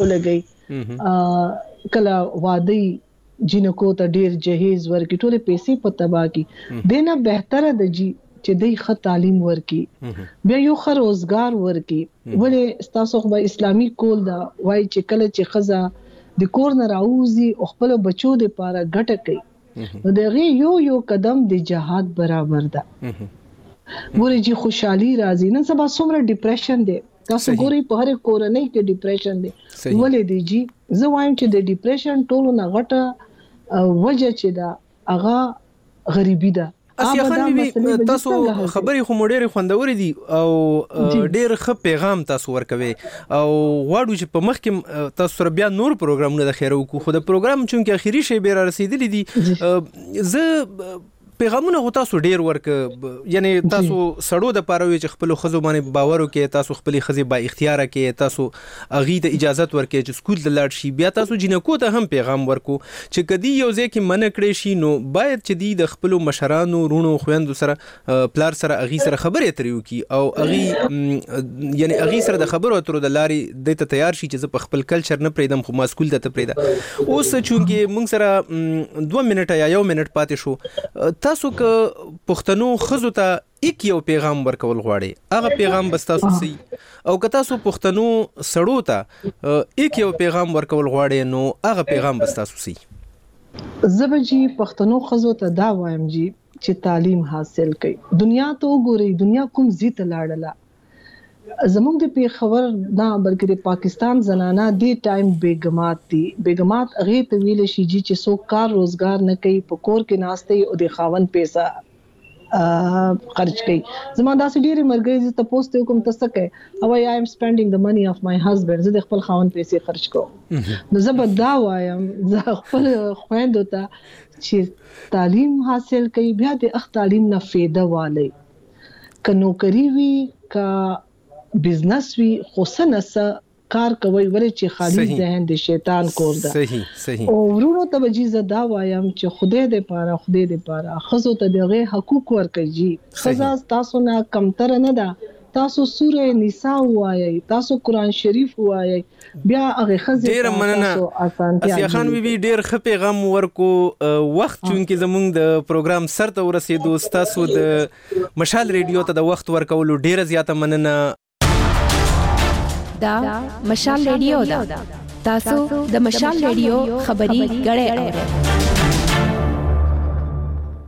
ولګي کله وادي جنکو ته ډیر جهیز ورکی ټول پیسې په تبا کی دینه بهتره د جی چې دای ښه تعلیم ورکی بیا یو ښه روزګار ورکی ولې تاسو خو به اسلامي کول دا وای چې کله چې خزا د کور نه راوځي او خپل بچو د پاره ګټه کوي نو دغه یو یو قدم د جهاد برابر ده ګوري چې خوشحالي راځي نن سبا څومره ډیپریشن دی تاسو ګوري په هر کورنۍ کې ډیپریشن دی ولې دی جی زه وایم چې د ډیپریشن ټولو نه غټه وجه چې دا هغه غریبي ده آسیا خان بیبي تاسو خبرې خو مډېر خوندورې دي او ډېر ښه پیغام تاسو ورکوي او غواړو چې په مخ کې تاسو سره بیا نور پروګرامونه د خیرو کو خو د پروګرام چونکه اخیری شی به را رسیدلی دي زه پیغامونه غو تاسو ډیر ورک یعنی تاسو سړو د پاره وي چې خپل خزو باندې باور وکي تاسو خپل خزي با اختیار کې تاسو اغي ته اجازه ورکي چې سکول ته لاړ شي بیا تاسو جنکو ته هم پیغام ورکو چې کدی یو ځکه منع کړی شي نو باید چې دی د خپل مشرانو رونو خويندو سره پلار سره اغي سره خبرې اترې وکي او اغي یعنی اغي سره د خبرو اترو د لاري د ته تیار شي چې په خپل کلچر نه پریدم خو ما سکول ته پریدا اوس چونګې مونږ سره دوه منټه یا یو منټ پاتې شو تاسو که پښتنو خزو ته یک یو پیغام ورکول غواړي هغه پیغام بس تاسو سي او که تاسو پښتنو سړو ته یک یو پیغام ورکول غواړي نو هغه پیغام بس تاسو سي زبجی پښتنو خزو ته دا وایم جی چې تعلیم حاصل کړي دنیا ته وګوري دنیا کوم زیت لاړله زموږ د پیښور نه بلکې د پاکستان زنانه دی ټایم بیگمات دي بیگمات هغه ته ویل شي چې څوک کار روزګار نه کوي په کور کې ناشته او د خاون پیسې خرج کوي زما داسې ډېری مرګي ته پوسټ کوم تاسو کې او I am spending the money of my husband زه د خپل خاون پیسې خرج کوم نو زه به دا وایم زه خپل خويندو ته چې تعلیم حاصل کوي بیا د اخ تعلیم نه فایده والي ک نوکری وی ک بزنس وی خو سنس کار کوي ولې چې خالی ذهن د شیطان کور ده صحیح صحیح او ورونو ته به جزا دا وایم چې خدای دې پاره خدای دې پاره خزو ته دغه حقوق ورکړي خزا تاسو نه کمتر نه ده تاسو سوره نساء وایي تاسو قران شریف وایي بیا هغه خزه ډیر مننه اسیا خان بي بي ډیر ښه پیغام ورکو وخت چونکې زموږ د پروګرام سر ته ورسېدو تاسو د مشال ریډیو ته د وخت ورکولو ډیر زیاته مننه دا مشال ریډیو دا تاسو د مشال ریډیو خبري غړې اورئ